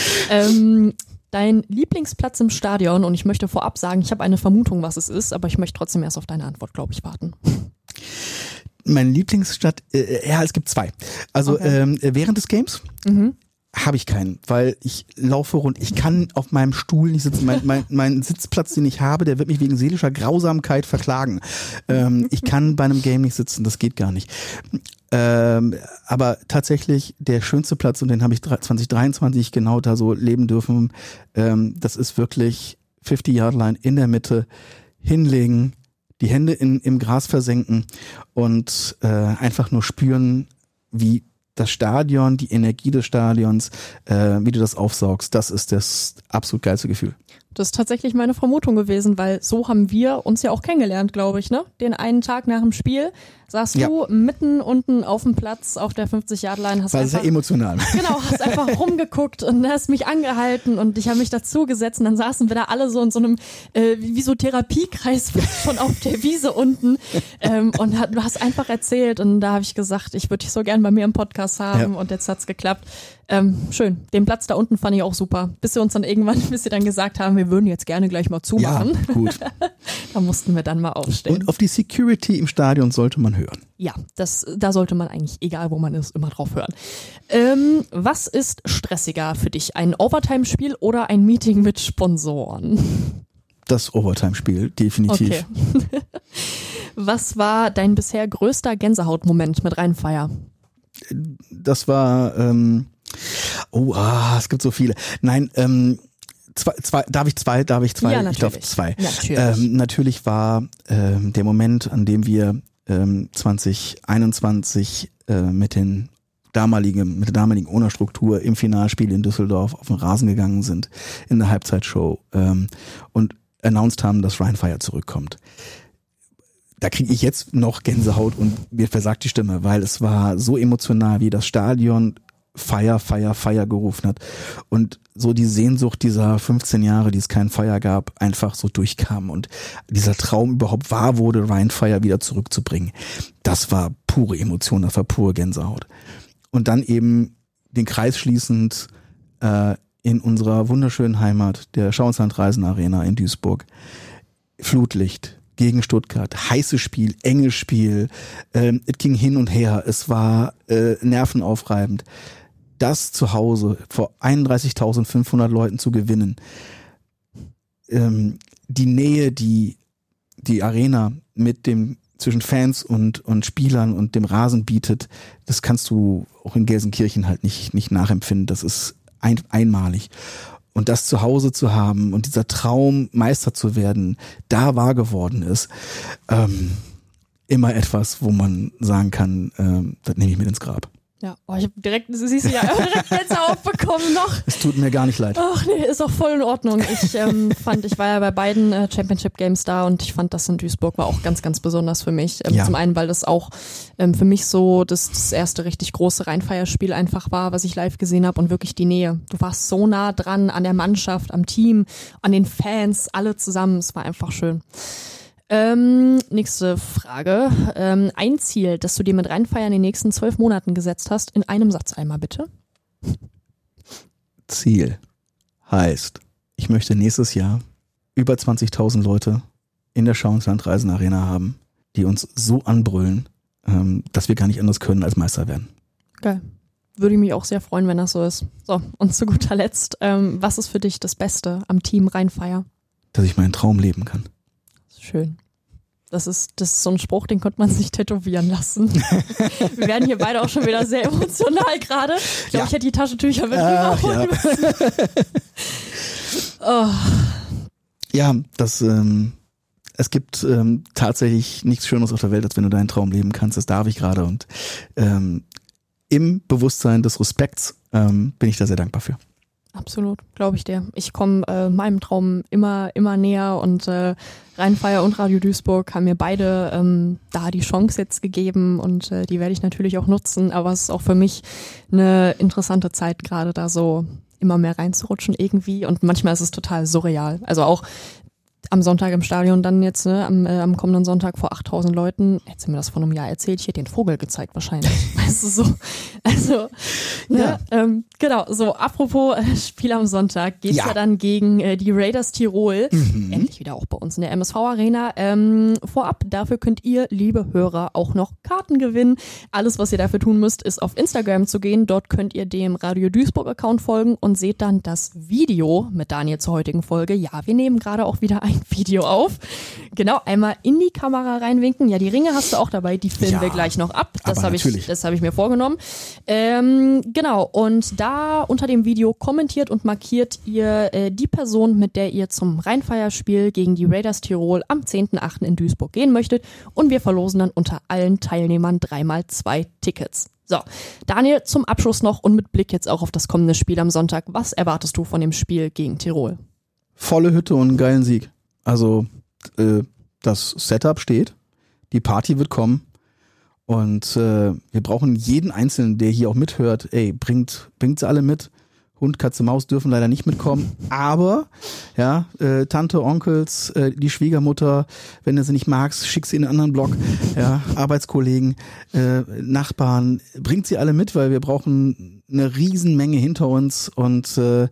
Dein Lieblingsplatz im Stadion, und ich möchte vorab sagen, ich habe eine Vermutung, was es ist, aber ich möchte trotzdem erst auf deine Antwort, glaube ich, warten. Meine Lieblingsstadt, es gibt 2. Also während des Games habe ich keinen, weil ich laufe rund. Ich kann auf meinem Stuhl nicht sitzen. Mein Sitzplatz, den ich habe, der wird mich wegen seelischer Grausamkeit verklagen. Ich kann bei einem Game nicht sitzen, das geht gar nicht. Aber tatsächlich der schönste Platz, und den habe ich 2023 genau da so leben dürfen, das ist wirklich 50-Yard-Line in der Mitte, hinlegen, die Hände im Gras versenken und einfach nur spüren, wie das Stadion, die Energie des Stadions, wie du das aufsaugst. Das ist das absolut geilste Gefühl. Das ist tatsächlich meine Vermutung gewesen, weil so haben wir uns ja auch kennengelernt, glaube ich, ne? Den einen Tag nach dem Spiel saßt du mitten unten auf dem Platz auf der 50-Yard-Line. War sehr emotional. Genau, hast einfach rumgeguckt und hast mich angehalten und ich habe mich dazu gesetzt und dann saßen wir da alle so in so einem wie so Therapiekreis schon auf der Wiese unten und du hast einfach erzählt und da habe ich gesagt, ich würde dich so gern bei mir im Podcast haben und jetzt hat's geklappt. Schön. Den Platz da unten fand ich auch super. Bis sie dann gesagt haben, wir würden jetzt gerne gleich mal zumachen. Ja, gut. Da mussten wir dann mal aufstehen. Und auf die Security im Stadion sollte man hören. Ja, da sollte man eigentlich, egal wo man ist, immer drauf hören. Was ist stressiger für dich? Ein Overtime-Spiel oder ein Meeting mit Sponsoren? Das Overtime-Spiel, definitiv. Okay. Was war dein bisher größter Gänsehautmoment mit Rheinfeier? Das war Es gibt so viele. Nein, darf ich zwei? Ja, ich glaube 2. Natürlich. Natürlich war der Moment, an dem wir 2021 mit der damaligen Ownerstruktur im Finalspiel in Düsseldorf auf den Rasen gegangen sind, in der Halbzeitshow und announced haben, dass Rhein Fire zurückkommt. Da kriege ich jetzt noch Gänsehaut und mir versagt die Stimme, weil es war so emotional, wie das Stadion Fire, Fire, Fire gerufen hat und so die Sehnsucht dieser 15 Jahre, die es keinen Fire gab, einfach so durchkam und dieser Traum überhaupt wahr wurde, Rhein Fire wieder zurückzubringen. Das war pure Emotion, das war pure Gänsehaut. Und dann eben den Kreis schließend in unserer wunderschönen Heimat, der Schauinsland-Reisen Arena in Duisburg. Flutlicht gegen Stuttgart, heißes Spiel, enges Spiel, es ging hin und her, es war nervenaufreibend. Das zu Hause vor 31.500 Leuten zu gewinnen, die Nähe, die Arena mit dem zwischen Fans und Spielern und dem Rasen bietet, das kannst du auch in Gelsenkirchen halt nicht nachempfinden. Das ist einmalig. Und das zu Hause zu haben und dieser Traum, Meister zu werden, da wahr geworden ist, immer etwas, wo man sagen kann, das nehme ich mit ins Grab. Ja, ich habe direkt Gänsehaut bekommen noch. Es tut mir gar nicht leid. Ach nee, ist auch voll in Ordnung. Ich war ja bei beiden Championship Games da und ich fand das in Duisburg war auch ganz, ganz besonders für mich. Zum einen, weil das auch für mich so das erste richtig große Rheinfeierspiel einfach war, was ich live gesehen habe und wirklich die Nähe. Du warst so nah dran an der Mannschaft, am Team, an den Fans, alle zusammen. Es war einfach schön. Nächste Frage. Ein Ziel, das du dir mit Rheinfeier in den nächsten 12 Monaten gesetzt hast, in einem Satz einmal bitte. Ziel heißt, ich möchte nächstes Jahr über 20.000 Leute in der Schauinsland-Reisen Arena haben, die uns so anbrüllen, dass wir gar nicht anders können als Meister werden. Geil. Würde ich mich auch sehr freuen, wenn das so ist. So, und zu guter Letzt, was ist für dich das Beste am Team Rheinfeier? Dass ich meinen Traum leben kann. Schön. Das ist so ein Spruch, den konnte man sich tätowieren lassen. Wir werden hier beide auch schon wieder sehr emotional gerade. Ich glaube, ich hätte die Taschentücher mit rüberholen müssen. Oh. Ja, es gibt tatsächlich nichts Schöneres auf der Welt, als wenn du deinen Traum leben kannst. Das darf ich gerade und im Bewusstsein des Respekts bin ich da sehr dankbar für. Absolut, glaube ich dir. Ich komme meinem Traum immer näher und Rheinfeier und Radio Duisburg haben mir beide da die Chance jetzt gegeben und die werde ich natürlich auch nutzen, aber es ist auch für mich eine interessante Zeit, gerade da so immer mehr reinzurutschen irgendwie und manchmal ist es total surreal. Also auch am Sonntag im Stadion dann jetzt, am kommenden Sonntag vor 8.000 Leuten, hättest du mir das vor einem Jahr erzählt, ich hätte den Vogel gezeigt wahrscheinlich. Weißt du, so. Also, ja. Genau, so apropos Spiel am Sonntag, geht's ja dann gegen die Raiders Tirol, endlich wieder auch bei uns in der MSV Arena. Vorab, dafür könnt ihr, liebe Hörer, auch noch Karten gewinnen. Alles, was ihr dafür tun müsst, ist auf Instagram zu gehen. Dort könnt ihr dem Radio Duisburg Account folgen und seht dann das Video mit Daniel zur heutigen Folge. Ja, wir nehmen gerade auch wieder ein Video auf. Genau, einmal in die Kamera reinwinken. Ja, die Ringe hast du auch dabei, die filmen wir gleich noch ab. Das habe ich mir vorgenommen. Genau, und da unter dem Video kommentiert und markiert ihr die Person, mit der ihr zum Rheinfeierspiel gegen die Raiders Tirol am 10.8. in Duisburg gehen möchtet. Und wir verlosen dann unter allen Teilnehmern 3x2 Tickets. So, Daniel, zum Abschluss noch und mit Blick jetzt auch auf das kommende Spiel am Sonntag. Was erwartest du von dem Spiel gegen Tirol? Volle Hütte und einen geilen Sieg. Also das Setup steht, die Party wird kommen und wir brauchen jeden Einzelnen, der hier auch mithört, bringt sie alle mit. Hund, Katze, Maus dürfen leider nicht mitkommen, aber ja, Tante, Onkels, die Schwiegermutter, wenn du sie nicht magst, schick sie in einen anderen Block, ja, Arbeitskollegen, Nachbarn, bringt sie alle mit, weil wir brauchen eine Riesenmenge hinter uns und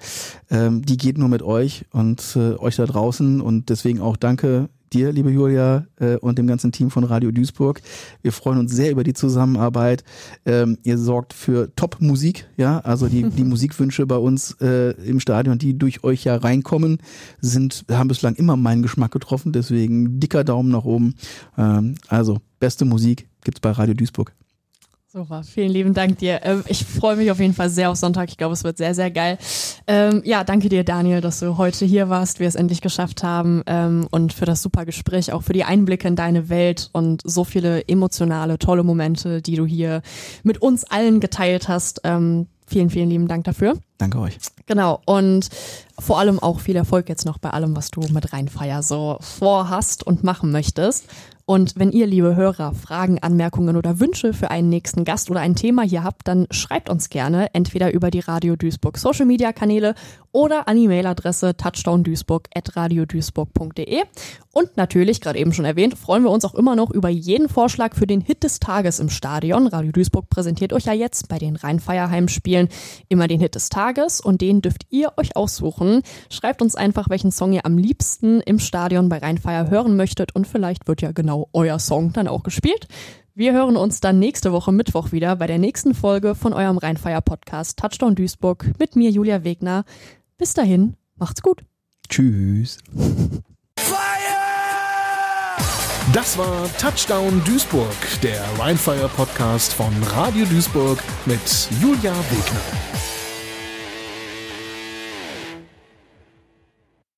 die geht nur mit euch und euch da draußen und deswegen auch danke dir, liebe Julia, und dem ganzen Team von Radio Duisburg. Wir freuen uns sehr über die Zusammenarbeit. Ihr sorgt für Top-Musik, ja, also die Musikwünsche bei uns im Stadion, die durch euch ja reinkommen, haben bislang immer meinen Geschmack getroffen, deswegen dicker Daumen nach oben. Also beste Musik gibt's bei Radio Duisburg. Super, vielen lieben Dank dir. Ich freue mich auf jeden Fall sehr auf Sonntag. Ich glaube, es wird sehr, sehr geil. Ja, danke dir, Daniel, dass du heute hier warst, wir es endlich geschafft haben und für das super Gespräch, auch für die Einblicke in deine Welt und so viele emotionale, tolle Momente, die du hier mit uns allen geteilt hast. Vielen, vielen lieben Dank dafür. Danke euch. Genau, und vor allem auch viel Erfolg jetzt noch bei allem, was du mit Rheinfeier so vorhast und machen möchtest. Und wenn ihr, liebe Hörer, Fragen, Anmerkungen oder Wünsche für einen nächsten Gast oder ein Thema hier habt, dann schreibt uns gerne entweder über die Radio Duisburg Social Media Kanäle oder an die Mailadresse touchdownduisburg@radioduisburg.de. Und natürlich, gerade eben schon erwähnt, freuen wir uns auch immer noch über jeden Vorschlag für den Hit des Tages im Stadion. Radio Duisburg präsentiert euch ja jetzt bei den Rheinfeier-Heimspielen immer den Hit des Tages und den dürft ihr euch aussuchen. Schreibt uns einfach, welchen Song ihr am liebsten im Stadion bei Rheinfeier hören möchtet und vielleicht wird ja genau euer Song dann auch gespielt. Wir hören uns dann nächste Woche Mittwoch wieder bei der nächsten Folge von eurem Rheinfeier-Podcast Touchdown Duisburg mit mir, Julia Wegner. Bis dahin, macht's gut. Tschüss. Das war Touchdown Duisburg, der Rheinfeier-Podcast von Radio Duisburg mit Julia Wegner.